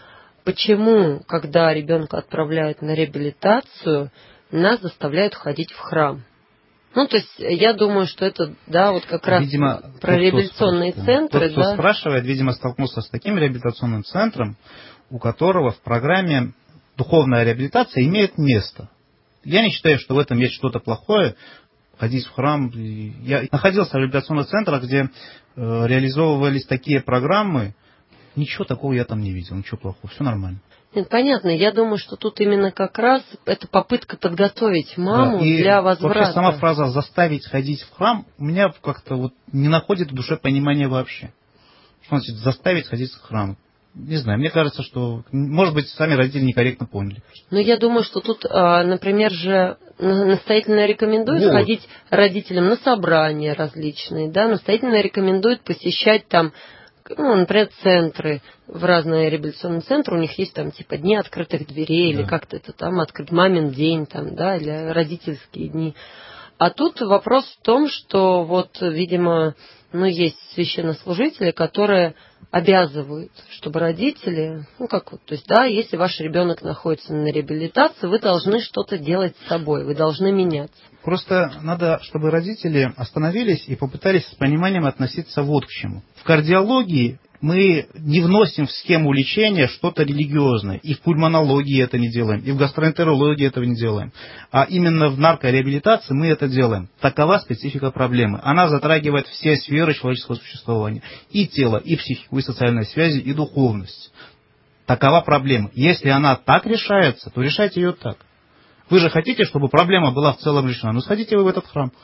Почему, когда ребенка отправляют на реабилитацию, нас заставляют ходить в храм? Ну, то есть, я думаю, что это, да, вот как раз видимо, про реабилитационные центры. Тот, кто да? спрашивает, видимо, столкнулся с таким реабилитационным центром, у которого в программе духовная реабилитация имеет место. Я не считаю, что в этом есть что-то плохое, ходить в храм. Я находился в реабилитационных центрах, где э, реализовывались такие программы. Ничего такого я там не видел, ничего плохого, все нормально. Нет, понятно. Я думаю, что тут именно как раз это попытка подготовить маму да, и для возврата. Вообще сама фраза «заставить ходить в храм» у меня как-то вот не находит в душе понимания вообще. Что значит «заставить ходить в храм»? Не знаю, мне кажется, что, может быть, сами родители некорректно поняли. Но я думаю, что тут, например, же настоятельно рекомендуют вот. ходить родителям на собрания различные, да, настоятельно рекомендуют посещать там, ну, например, центры, в разные реабилитационные центры, у них есть там типа дни открытых дверей, да. или как-то это там открыт мамин день, там, да, или родительские дни. А тут вопрос в том, что вот, видимо, ну, есть священнослужители, которые обязывают, чтобы родители, ну, как вот, то есть, да, если ваш ребенок находится на реабилитации, вы должны что-то делать с собой, вы должны меняться. Просто надо, чтобы родители остановились и попытались с пониманием относиться вот к чему. В кардиологии мы не вносим в схему лечения что-то религиозное. И в пульмонологии это не делаем, и в гастроэнтерологии этого не делаем. А именно в наркореабилитации мы это делаем. Такова специфика проблемы. Она затрагивает все сферы человеческого существования. И тело, и психику, и социальные связи, и духовность. Такова проблема. Если она так решается, то решайте ее так. Вы же хотите, чтобы проблема была в целом решена. Ну, сходите вы в этот храм.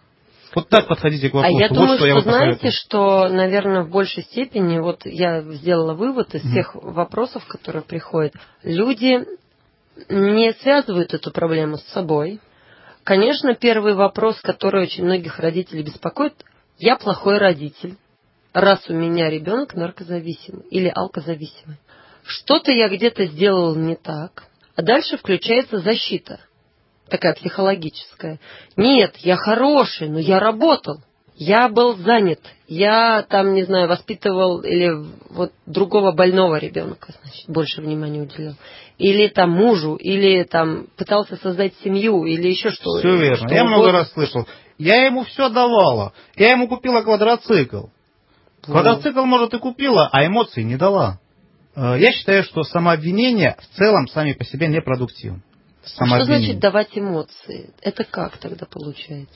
Вот так подходите к вопросу. А я вот думаю, что, я что знаете, посоветую. что, наверное, в большей степени, вот я сделала вывод из mm-hmm. всех вопросов, которые приходят, люди не связывают эту проблему с собой. Конечно, первый вопрос, который очень многих родителей беспокоит, я плохой родитель, раз у меня ребенок наркозависимый или алкозависимый. Что-то я где-то сделал не так, а дальше включается защита. Такая психологическая. Нет, я хороший, но я работал. Я был занят. Я там, не знаю, воспитывал или вот другого больного ребенка, значит, больше внимания уделял. Или там мужу, или там пытался создать семью, или еще что-то. Все верно. Что я угодно. Много раз слышал. Я ему все давала. Я ему купила квадроцикл. Вот. Квадроцикл, может, и купила, а эмоций не дала. Я считаю, что самообвинения в целом сами по себе непродуктивны. А что значит давать эмоции? Это как тогда получается?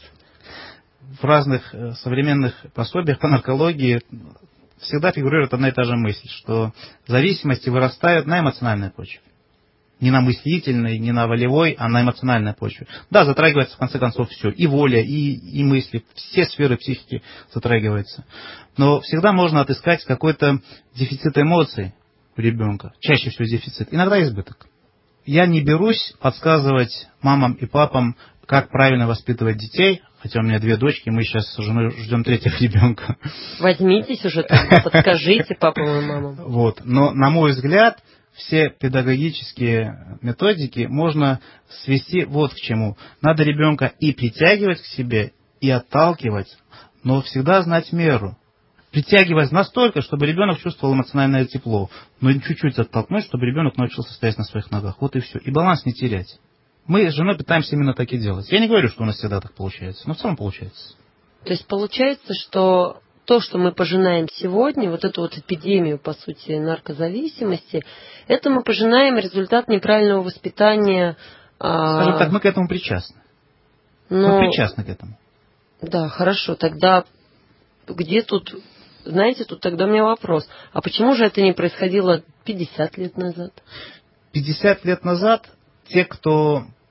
В разных современных пособиях по наркологии всегда фигурирует одна и та же мысль, что зависимости вырастают на эмоциональной почве. Не на мыслительной, не на волевой, а на эмоциональной почве. Да, затрагивается в конце концов все. И воля, и, и мысли, все сферы психики затрагиваются. Но всегда можно отыскать какой-то дефицит эмоций у ребенка. Чаще всего дефицит, иногда избыток. Я не берусь подсказывать мамам и папам, как правильно воспитывать детей, хотя у меня две дочки, мы сейчас с женой ждем третьего ребенка. Возьмитесь уже, подскажите папам и мамам. Вот. Но, на мой взгляд, все педагогические методики можно свести вот к чему. Надо ребенка и притягивать к себе, и отталкивать, но всегда знать меру. Притягивать настолько, чтобы ребенок чувствовал эмоциональное тепло, но чуть-чуть оттолкнуть, чтобы ребенок научился стоять на своих ногах. Вот и все. И баланс не терять. Мы с женой пытаемся именно так и делать. Я не говорю, что у нас всегда так получается, но в целом получается. То есть получается, что то, что мы пожинаем сегодня, вот эту вот эпидемию, по сути, наркозависимости, это мы пожинаем результат неправильного воспитания. Скажем так, мы к этому причастны. Но... Мы причастны к этому. Да, хорошо. Тогда где тут... Знаете, тут тогда у меня вопрос. А почему же это не происходило пятьдесят лет назад? пятьдесят лет назад те, кто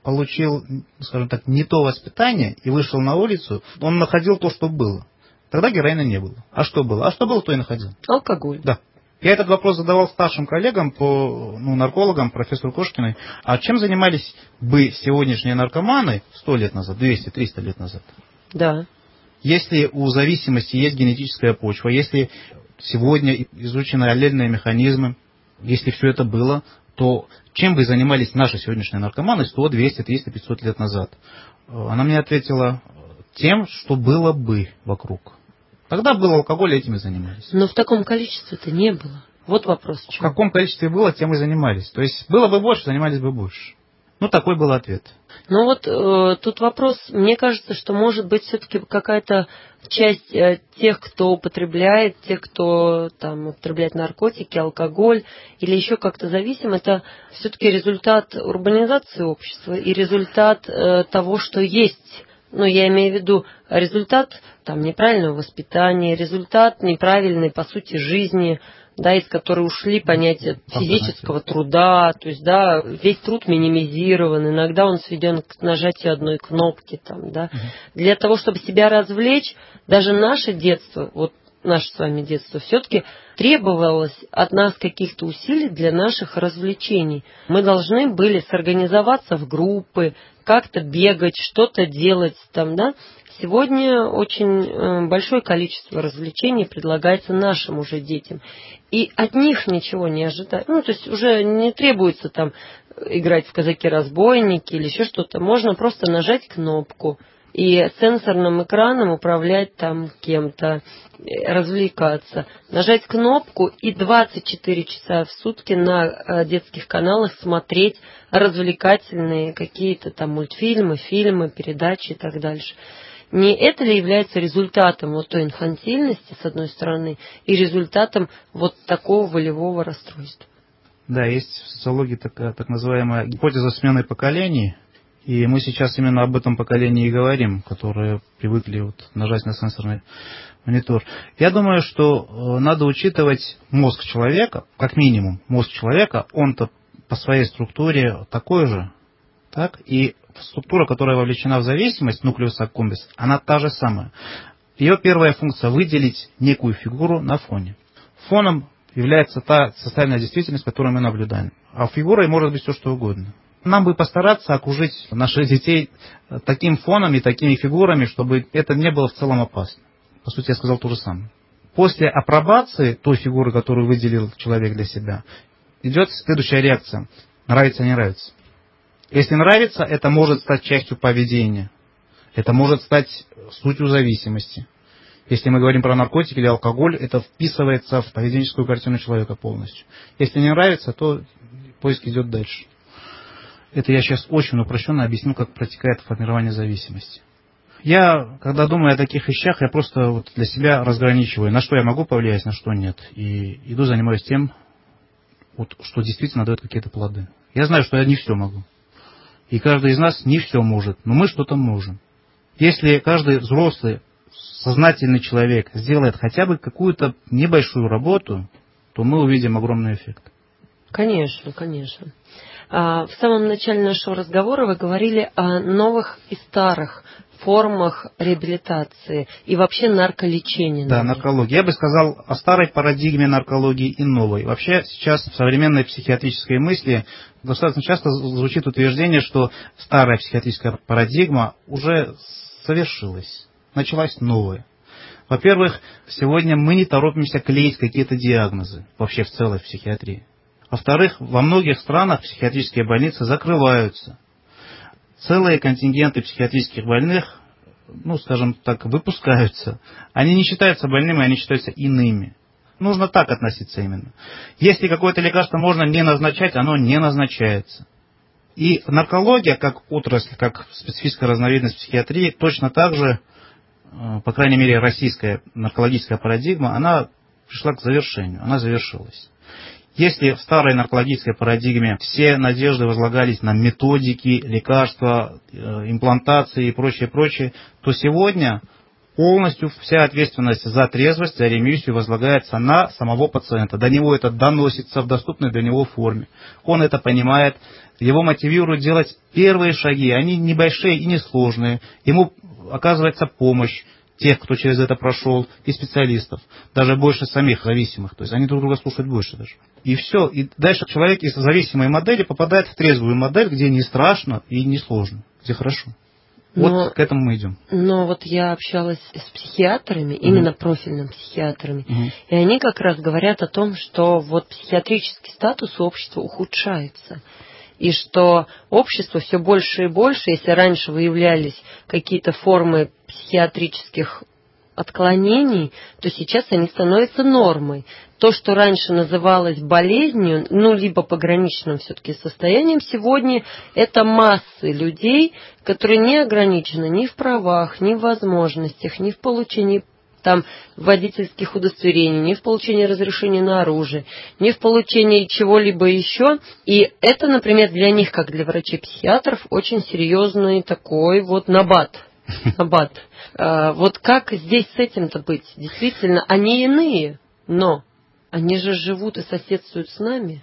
получил, скажем так, не то воспитание и вышел на улицу, он находил то, что было. Тогда героина не было. А что было? А что было, то и находил. Алкоголь. Да. Я этот вопрос задавал старшим коллегам, по, ну, наркологам, профессору Кошкиной. А чем занимались бы сегодняшние наркоманы сто лет назад, двести-триста лет назад? Да. Если у зависимости есть генетическая почва, если сегодня изучены аллельные механизмы, если все это было, то чем бы занимались наши сегодняшние наркоманы сто, двести, триста, пятьсот лет назад? Она мне ответила, тем, что было бы вокруг. Тогда был алкоголь, этим и занимались. Но в таком количестве-то не было. Вот вопрос. В каком количестве было, тем и занимались. То есть было бы больше, занимались бы больше. Ну, такой был ответ. Ну вот э, тут вопрос, мне кажется, что может быть все-таки какая-то часть э, тех, кто употребляет, тех, кто там употребляет наркотики, алкоголь или еще как-то зависим, это все-таки результат урбанизации общества и результат э, того, что есть. Ну, я имею в виду результат там, неправильного воспитания, результат неправильной, по сути, жизни, да, из которой ушли понятия физического труда, то есть, да, весь труд минимизирован, иногда он сведен к нажатию одной кнопки, там, да. Угу. Для того, чтобы себя развлечь, даже наше детство, вот наше с вами детство, все-таки требовалось от нас каких-то усилий для наших развлечений. Мы должны были сорганизоваться в группы, как-то бегать, что-то делать там, да. Сегодня очень большое количество развлечений предлагается нашим уже детям. И от них ничего не ожидать. Ну, то есть уже не требуется там играть в казаки-разбойники или еще что-то. Можно просто нажать кнопку и сенсорным экраном управлять там кем-то, развлекаться. Нажать кнопку и двадцать четыре часа в сутки на детских каналах смотреть развлекательные какие-то там мультфильмы, фильмы, передачи и так дальше. Не это ли является результатом вот той инфантильности, с одной стороны, и результатом вот такого волевого расстройства? Да, есть в социологии такая, так называемая гипотеза смены поколений. И мы сейчас именно об этом поколении и говорим, которые привыкли вот нажать на сенсорный монитор. Я думаю, что надо учитывать мозг человека, как минимум мозг человека, он-то по своей структуре такой же, так, и структура, которая вовлечена в зависимость, нуклеус аккумбенс, она та же самая. Ее первая функция – выделить некую фигуру на фоне. Фоном является та социальная действительность, которую мы наблюдаем. А фигурой может быть все, что угодно. Нам бы постараться окружить наших детей таким фоном и такими фигурами, чтобы это не было в целом опасно. По сути, я сказал то же самое. После апробации той фигуры, которую выделил человек для себя, идет следующая реакция. Нравится, не нравится. Если нравится, это может стать частью поведения. Это может стать сутью зависимости. Если мы говорим про наркотики или алкоголь, это вписывается в поведенческую картину человека полностью. Если не нравится, то поиск идет дальше. Это я сейчас очень упрощенно объясню, как протекает формирование зависимости. Я, когда думаю о таких вещах, я просто вот для себя разграничиваю, на что я могу повлиять, на что нет. И иду занимаюсь тем, вот, что действительно дает какие-то плоды. Я знаю, что я не все могу. И каждый из нас не все может, но мы что-то можем. Если каждый взрослый, сознательный человек сделает хотя бы какую-то небольшую работу, то мы увидим огромный эффект. Конечно, конечно. В самом начале нашего разговора вы говорили о новых и старых формах реабилитации и вообще нарколечения. Да, наркология. Я бы сказал о старой парадигме наркологии и новой. Вообще сейчас в современной психиатрической мысли достаточно часто звучит утверждение, что старая психиатрическая парадигма уже совершилась, началась новая. Во-первых, сегодня мы не торопимся клеить какие-то диагнозы вообще в целой психиатрии. Во-вторых, во многих странах психиатрические больницы закрываются. Целые контингенты психиатрических больных, ну, скажем так, выпускаются. Они не считаются больными, они считаются иными. Нужно так относиться именно. Если какое-то лекарство можно не назначать, оно не назначается. И наркология, как отрасль, как специфическая разновидность психиатрии, точно так же, по крайней мере, российская наркологическая парадигма, она пришла к завершению, она завершилась. Если в старой наркологической парадигме все надежды возлагались на методики, лекарства, имплантации и прочее, прочее, то сегодня полностью вся ответственность за трезвость, за ремиссию возлагается на самого пациента. До него это доносится в доступной для него форме. Он это понимает, его мотивируют делать первые шаги. Они небольшие и несложные. Ему оказывается помощь тех, кто через это прошел, и специалистов. Даже больше самих зависимых. То есть они друг друга слушают больше даже. И все. И дальше человек из зависимой модели попадает в трезвую модель, где не страшно и не сложно, где хорошо. Вот но, к этому мы идем. Но вот я общалась с психиатрами, угу. именно профильными психиатрами, угу. и они как раз говорят о том, что вот психиатрический статус общества ухудшается. И что общество все больше и больше, если раньше выявлялись какие-то формы психиатрических отклонений, то сейчас они становятся нормой. То, что раньше называлось болезнью, ну, либо пограничным все-таки состоянием, сегодня это массы людей, которые не ограничены ни в правах, ни в возможностях, ни в получении там водительских удостоверений, ни в получении разрешения на оружие, ни в получении чего-либо еще. И это, например, для них, как для врачей-психиатров, очень серьезный такой вот набат. набат. А, вот как здесь с этим-то быть? Действительно, они иные, но они же живут и соседствуют с нами.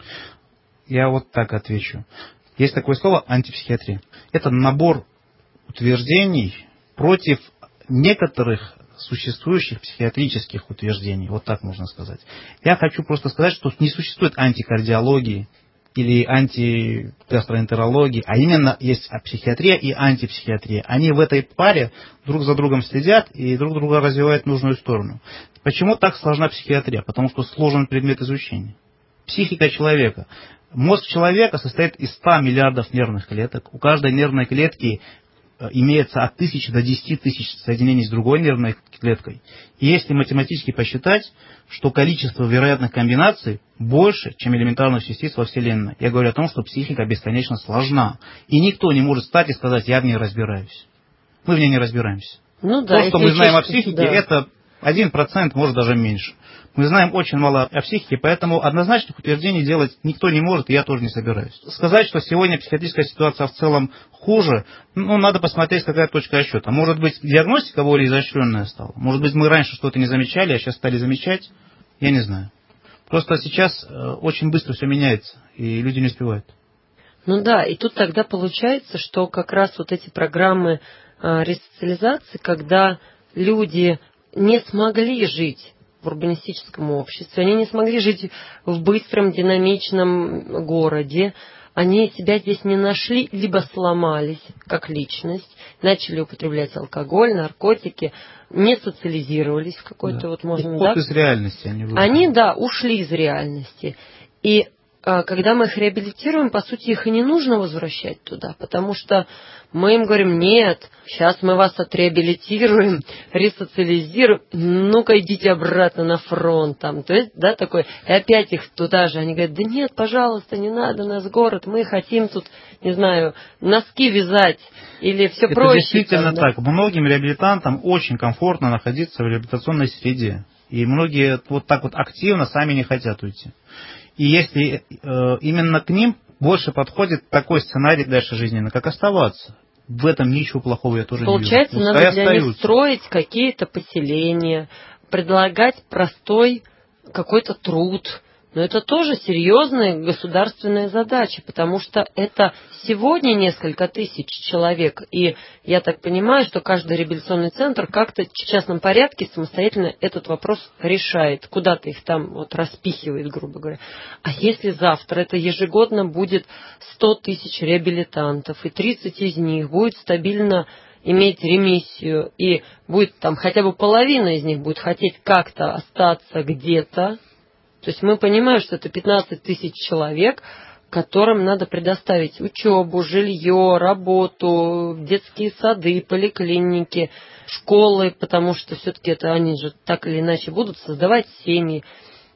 Я вот так отвечу. Есть такое слово антипсихиатрия. Это набор утверждений против некоторых существующих психиатрических утверждений, вот так можно сказать. Я хочу просто сказать, что не существует антикардиологии или антигастроэнтерологии, а именно есть психиатрия и антипсихиатрия. Они в этой паре друг за другом следят и друг друга развивают в нужную сторону. Почему так сложна психиатрия? Потому что сложен предмет изучения. Психика человека. Мозг человека состоит из ста миллиардов нервных клеток. У каждой нервной клетки имеется от тысячи до десяти тысяч соединений с другой нервной клеткой. И если математически посчитать, что количество вероятных комбинаций больше, чем элементарных частиц во Вселенной, я говорю о том, что психика бесконечно сложна. И никто не может встать и сказать, я в ней разбираюсь. Мы в ней не разбираемся. Ну, да, то, что мы знаем чаще, о психике, да. это один процент, может даже меньше. Мы знаем очень мало о психике, поэтому однозначных утверждений делать никто не может, и я тоже не собираюсь. Сказать, что сегодня психиатрическая ситуация в целом хуже, ну, надо посмотреть, какая точка отсчета. Может быть, диагностика более изощренная стала. Может быть, мы раньше что-то не замечали, а сейчас стали замечать. Я не знаю. Просто сейчас очень быстро все меняется, и люди не успевают. Ну да, и тут тогда получается, что как раз вот эти программы э, ресоциализации, когда люди не смогли жить в урбанистическом обществе, они не смогли жить в быстром, динамичном городе, они себя здесь не нашли, либо сломались как личность, начали употреблять алкоголь, наркотики, не социализировались в какой-то да. вот можно... Уход да? из реальности. Они, они, да, ушли из реальности. И а, когда мы их реабилитируем, по сути, их и не нужно возвращать туда, потому что мы им говорим, нет, сейчас мы вас отреабилитируем, ресоциализируем, ну-ка идите обратно на фронт. Там. То есть, да, такой, и опять их туда же, они говорят, да нет, пожалуйста, не надо нас в город, мы хотим тут, не знаю, носки вязать или все Это проще. действительно там, да? так. Многим реабилитантам очень комфортно находиться в реабилитационной среде. И многие вот так вот активно сами не хотят уйти. И если э, именно к ним больше подходит такой сценарий дальше жизненный, как оставаться. В этом ничего плохого я тоже Получается, не вижу. Получается, надо для них строить какие-то поселения, предлагать простой какой-то труд. Но это тоже серьезная государственная задача, потому что это сегодня несколько тысяч человек. И я так понимаю, что каждый реабилитационный центр как-то в частном порядке самостоятельно этот вопрос решает. Куда-то их там вот распихивает, грубо говоря. А если завтра это ежегодно будет сто тысяч реабилитантов, и тридцать из них будет стабильно иметь ремиссию, и будет там хотя бы половина из них будет хотеть как-то остаться где-то, то есть мы понимаем, что это пятнадцать тысяч человек, которым надо предоставить учебу, жилье, работу, детские сады, поликлиники, школы, потому что все-таки это они же так или иначе будут создавать семьи.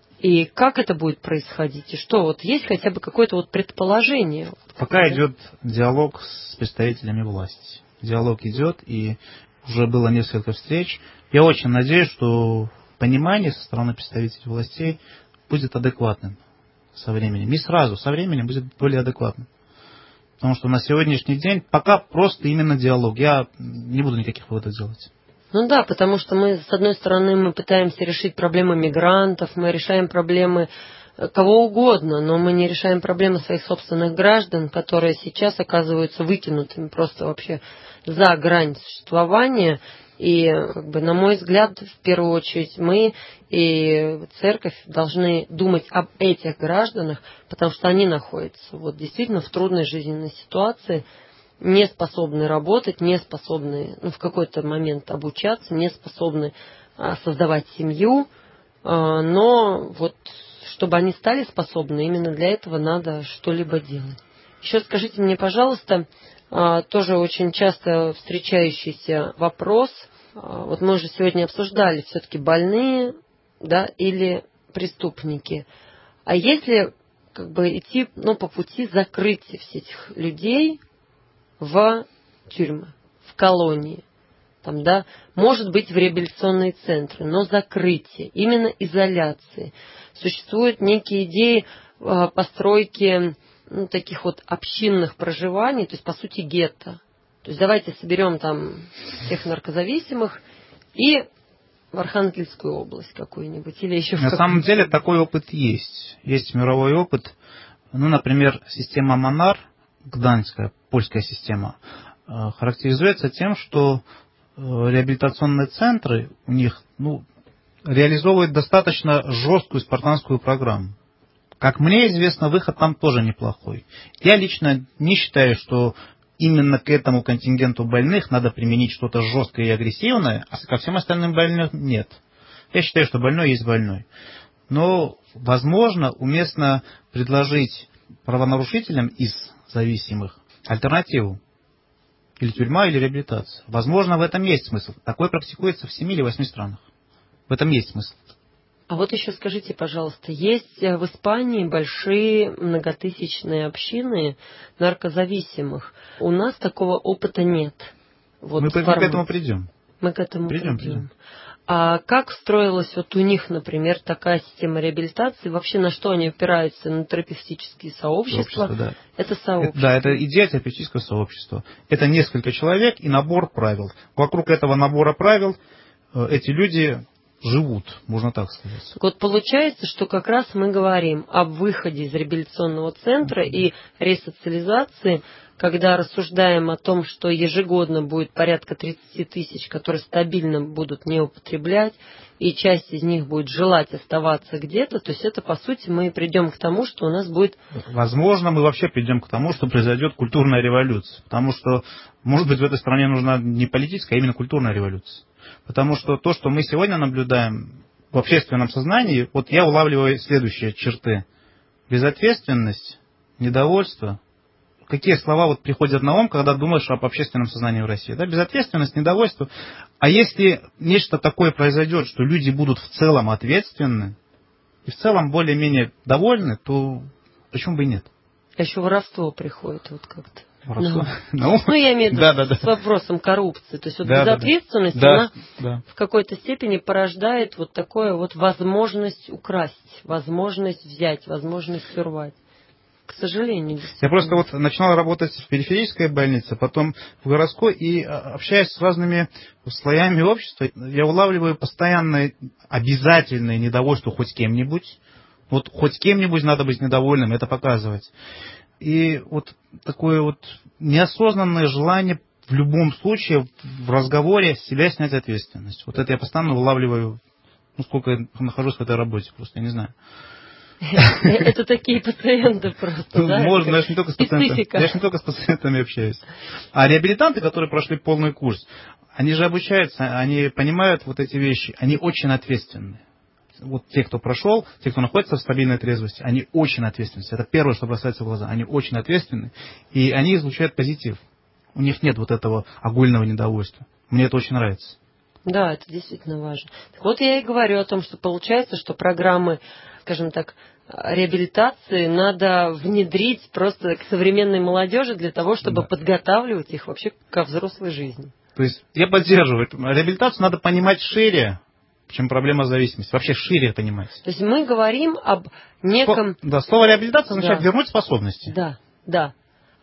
И как это будет происходить? И что, вот есть хотя бы какое-то вот предположение? Пока идет диалог с представителями власти. Диалог идет, и уже было несколько встреч. Я очень надеюсь, что понимание со стороны представителей властей будет адекватным со временем. Не сразу, со временем будет более адекватным. Потому что на сегодняшний день пока просто именно диалог. Я не буду никаких выводов делать. Ну да, потому что мы, с одной стороны, мы пытаемся решить проблемы мигрантов, мы решаем проблемы кого угодно, но мы не решаем проблемы своих собственных граждан, которые сейчас оказываются выкинутыми просто вообще за грань существования. И, как бы, на мой взгляд, в первую очередь мы и церковь должны думать об этих гражданах, потому что они находятся вот действительно в трудной жизненной ситуации, не способны работать, не способны ну, в какой-то момент обучаться, не способны а, создавать семью, а, но вот чтобы они стали способны, именно для этого надо что-либо делать. Еще скажите мне, пожалуйста, тоже очень часто встречающийся вопрос. Вот мы уже сегодня обсуждали, все-таки больные, да, или преступники. А если как бы идти ну, по пути закрытия всех этих людей в тюрьмы, в колонии, там, да, может быть в реабилитационные центры, но закрытие, именно изоляции. Существуют некие идеи постройки ну, таких вот общинных проживаний, то есть, по сути, гетто. То есть, давайте соберем там всех наркозависимых и в Архангельскую область какую-нибудь. Или еще На самом деле такой опыт есть. Есть мировой опыт. Ну, например, система Монар, гданьская, польская система, характеризуется тем, что реабилитационные центры у них ну, реализовывают достаточно жесткую спартанскую программу. Как мне известно, выход там тоже неплохой. Я лично не считаю, что именно к этому контингенту больных надо применить что-то жесткое и агрессивное, а ко всем остальным больным нет. Я считаю, что больной есть больной. Но, возможно, уместно предложить правонарушителям из зависимых альтернативу. Или тюрьма, или реабилитация. Возможно, в этом есть смысл. Такое практикуется в семи или восьми странах. В этом есть смысл. А вот еще скажите, пожалуйста, есть в Испании большие многотысячные общины наркозависимых. У нас такого опыта нет. Вот Мы к этому придем. Мы к этому придем. придем. придем. А как строилась вот у них, например, такая система реабилитации? Вообще на что они опираются? На терапевтические сообщества? Сообщество, да. Это сообщество. Это, да, это идея терапевтического сообщества. Это несколько человек и набор правил. Вокруг этого набора правил эти люди живут, можно так сказать. Вот получается, что как раз мы говорим об выходе из реабилитационного центра и ресоциализации, когда рассуждаем о том, что ежегодно будет порядка тридцать тысяч, которые стабильно будут не употреблять, и часть из них будет желать оставаться где-то, то есть это, по сути, мы придем к тому, что у нас будет... Возможно, мы вообще придем к тому, что произойдет культурная революция. Потому что, может быть, в этой стране нужна не политическая, а именно культурная революция. Потому что то, что мы сегодня наблюдаем в общественном сознании, вот я улавливаю следующие черты. Безответственность, недовольство. Какие слова вот приходят на ум, когда думаешь об общественном сознании в России? Да? Безответственность, недовольство. А если нечто такое произойдет, что люди будут в целом ответственны и в целом более-менее довольны, то почему бы и нет? А еще воровство приходит вот как-то. Воровство? Ну, ну, я имею в виду да, да, да. с вопросом коррупции. То есть вот да, безответственность, да, она да. в какой-то степени порождает вот такую вот возможность украсть, возможность взять, возможность урвать. К сожалению. Я просто вот начинал работать в периферической больнице, потом в городской, и общаясь с разными слоями общества, я улавливаю постоянное обязательное недовольство хоть кем-нибудь. Вот хоть кем-нибудь надо быть недовольным, это показывать. И вот такое вот неосознанное желание в любом случае в разговоре с себя снять ответственность. Вот это я постоянно улавливаю, ну сколько я нахожусь в этой работе, просто я не знаю. Это такие пациенты просто, да? Можно, я же не только с пациентами, я же не только с пациентами общаюсь. А реабилитанты, которые прошли полный курс, они же обучаются, они понимают вот эти вещи, они очень ответственны. Вот те, кто прошел, те, кто находится в стабильной трезвости, они очень ответственны. Это первое, что бросается в глаза. Они очень ответственны, и они излучают позитив. У них нет вот этого огульного недовольства. Мне это очень нравится. Да, это действительно важно. Так вот я и говорю о том, что получается, что программы, скажем так, реабилитации надо внедрить просто к современной молодежи для того, чтобы да. подготавливать их вообще ко взрослой жизни. То есть я поддерживаю. Реабилитацию надо понимать шире, чем проблема зависимости. Вообще шире понимать. То есть мы говорим об неком... Да, слово реабилитация означает да. вернуть способности. Да, да.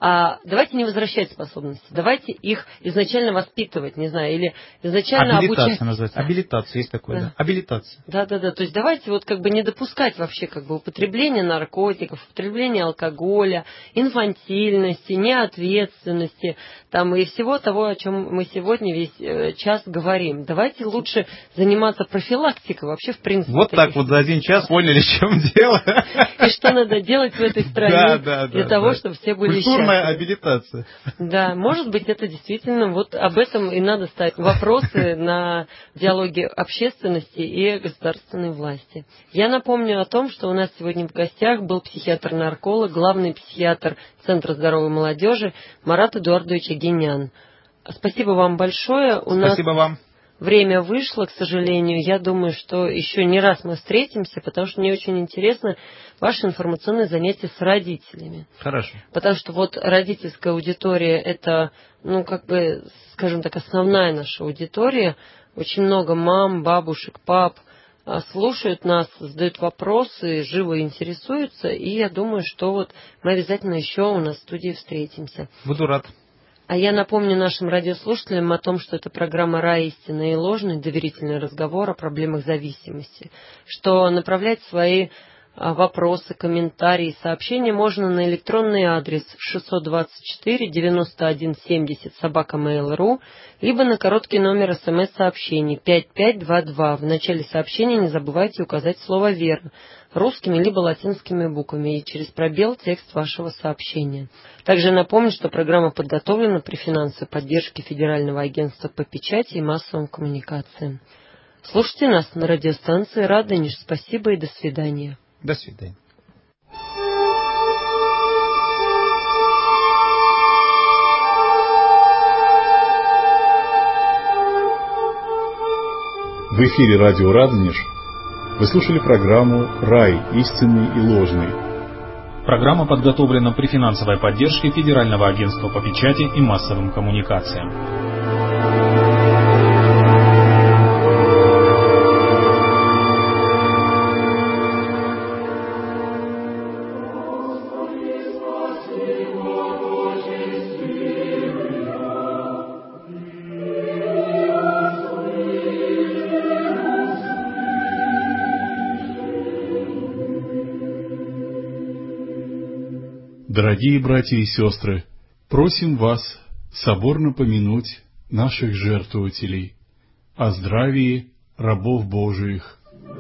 А давайте не возвращать способности, давайте их изначально воспитывать, не знаю, или изначально обучать. Абилитация называется. Абилитация есть такое, да. да? Абилитация. Да, да, да. То есть давайте вот как бы не допускать вообще как бы употребления наркотиков, употребления алкоголя, инфантильности, неответственности, там и всего того, о чем мы сегодня весь час говорим. Давайте лучше заниматься профилактикой вообще в принципе. Вот так вот за один час поняли, в чем дело. И что надо делать в этой стране для того, чтобы все были счастливы. Культурная абилитация. Да, может быть, это действительно, вот об этом и надо ставить вопросы на диалоге общественности и государственной власти. Я напомню о том, что у нас сегодня в гостях был психиатр-нарколог, главный психиатр Центра здоровой молодежи Марат Эдуардович Агенян. Спасибо вам большое. У Спасибо нас вам. Время вышло, к сожалению. Я думаю, что еще не раз мы встретимся, потому что мне очень интересно ваше информационное занятие с родителями. Хорошо. Потому что вот родительская аудитория – это, ну, как бы, скажем так, основная наша аудитория. Очень много мам, бабушек, пап слушают нас, задают вопросы, живо интересуются. И я думаю, что вот мы обязательно еще у нас в студии встретимся. Буду рад. А я напомню нашим радиослушателям о том, что это программа «Рай, истинный и ложный», доверительный разговор о проблемах зависимости, что направлять свои вопросы, комментарии, сообщения можно на электронный адрес шестьсот двадцать четыре девяносто один семьдесят собака мейл точка ру, либо на короткий номер смс-сообщений пять пять два два. В начале сообщения не забывайте указать слово «верно» русскими либо латинскими буквами и через пробел текст вашего сообщения. Также напомню, что программа подготовлена при финансовой поддержке Федерального агентства по печати и массовым коммуникациям. Слушайте нас на радиостанции «Радонеж». Спасибо и до свидания. До свидания. В эфире радио «Радонеж» вы слушали программу «Рай, истинный и ложный». Программа подготовлена при финансовой поддержке Федерального агентства по печати и массовым коммуникациям. Дорогие братья и сестры, просим вас соборно помянуть наших жертвователей, о здравии рабов Божиих.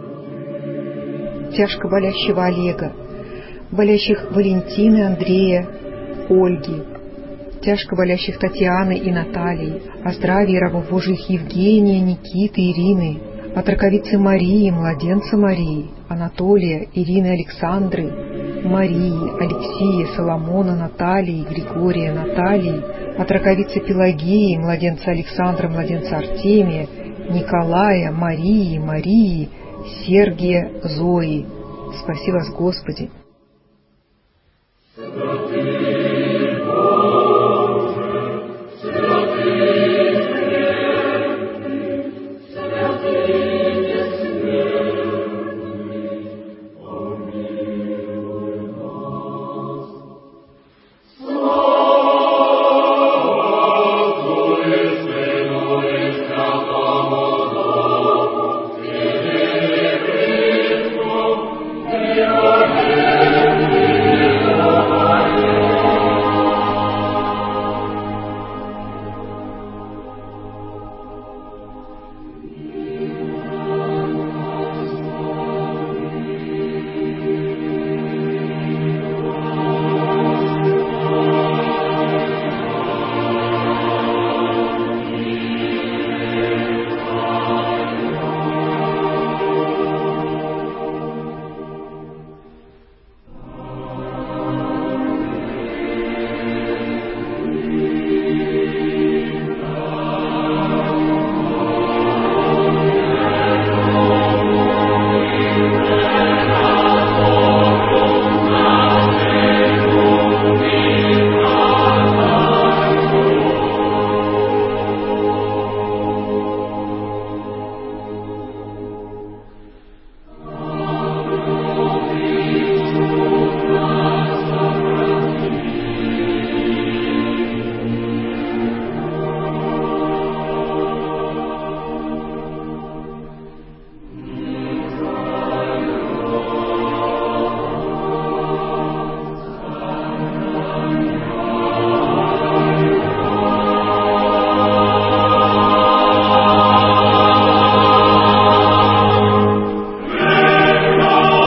Тяжко болящего Олега, болящих Валентины, Андрея, Ольги, тяжко болящих Татьяны и Натальи, о здравии рабов Божиих Евгения, Никиты, Ирины, от раковицы Марии, младенца Марии, Анатолия, Ирины, Александры, Марии, Алексея, Соломона, Натальи, Григория, Натальи, от раковицы Пелагеи, младенца Александра, младенца Артемия, Николая, Марии, Марии, Сергия, Зои. Спаси вас, Господи!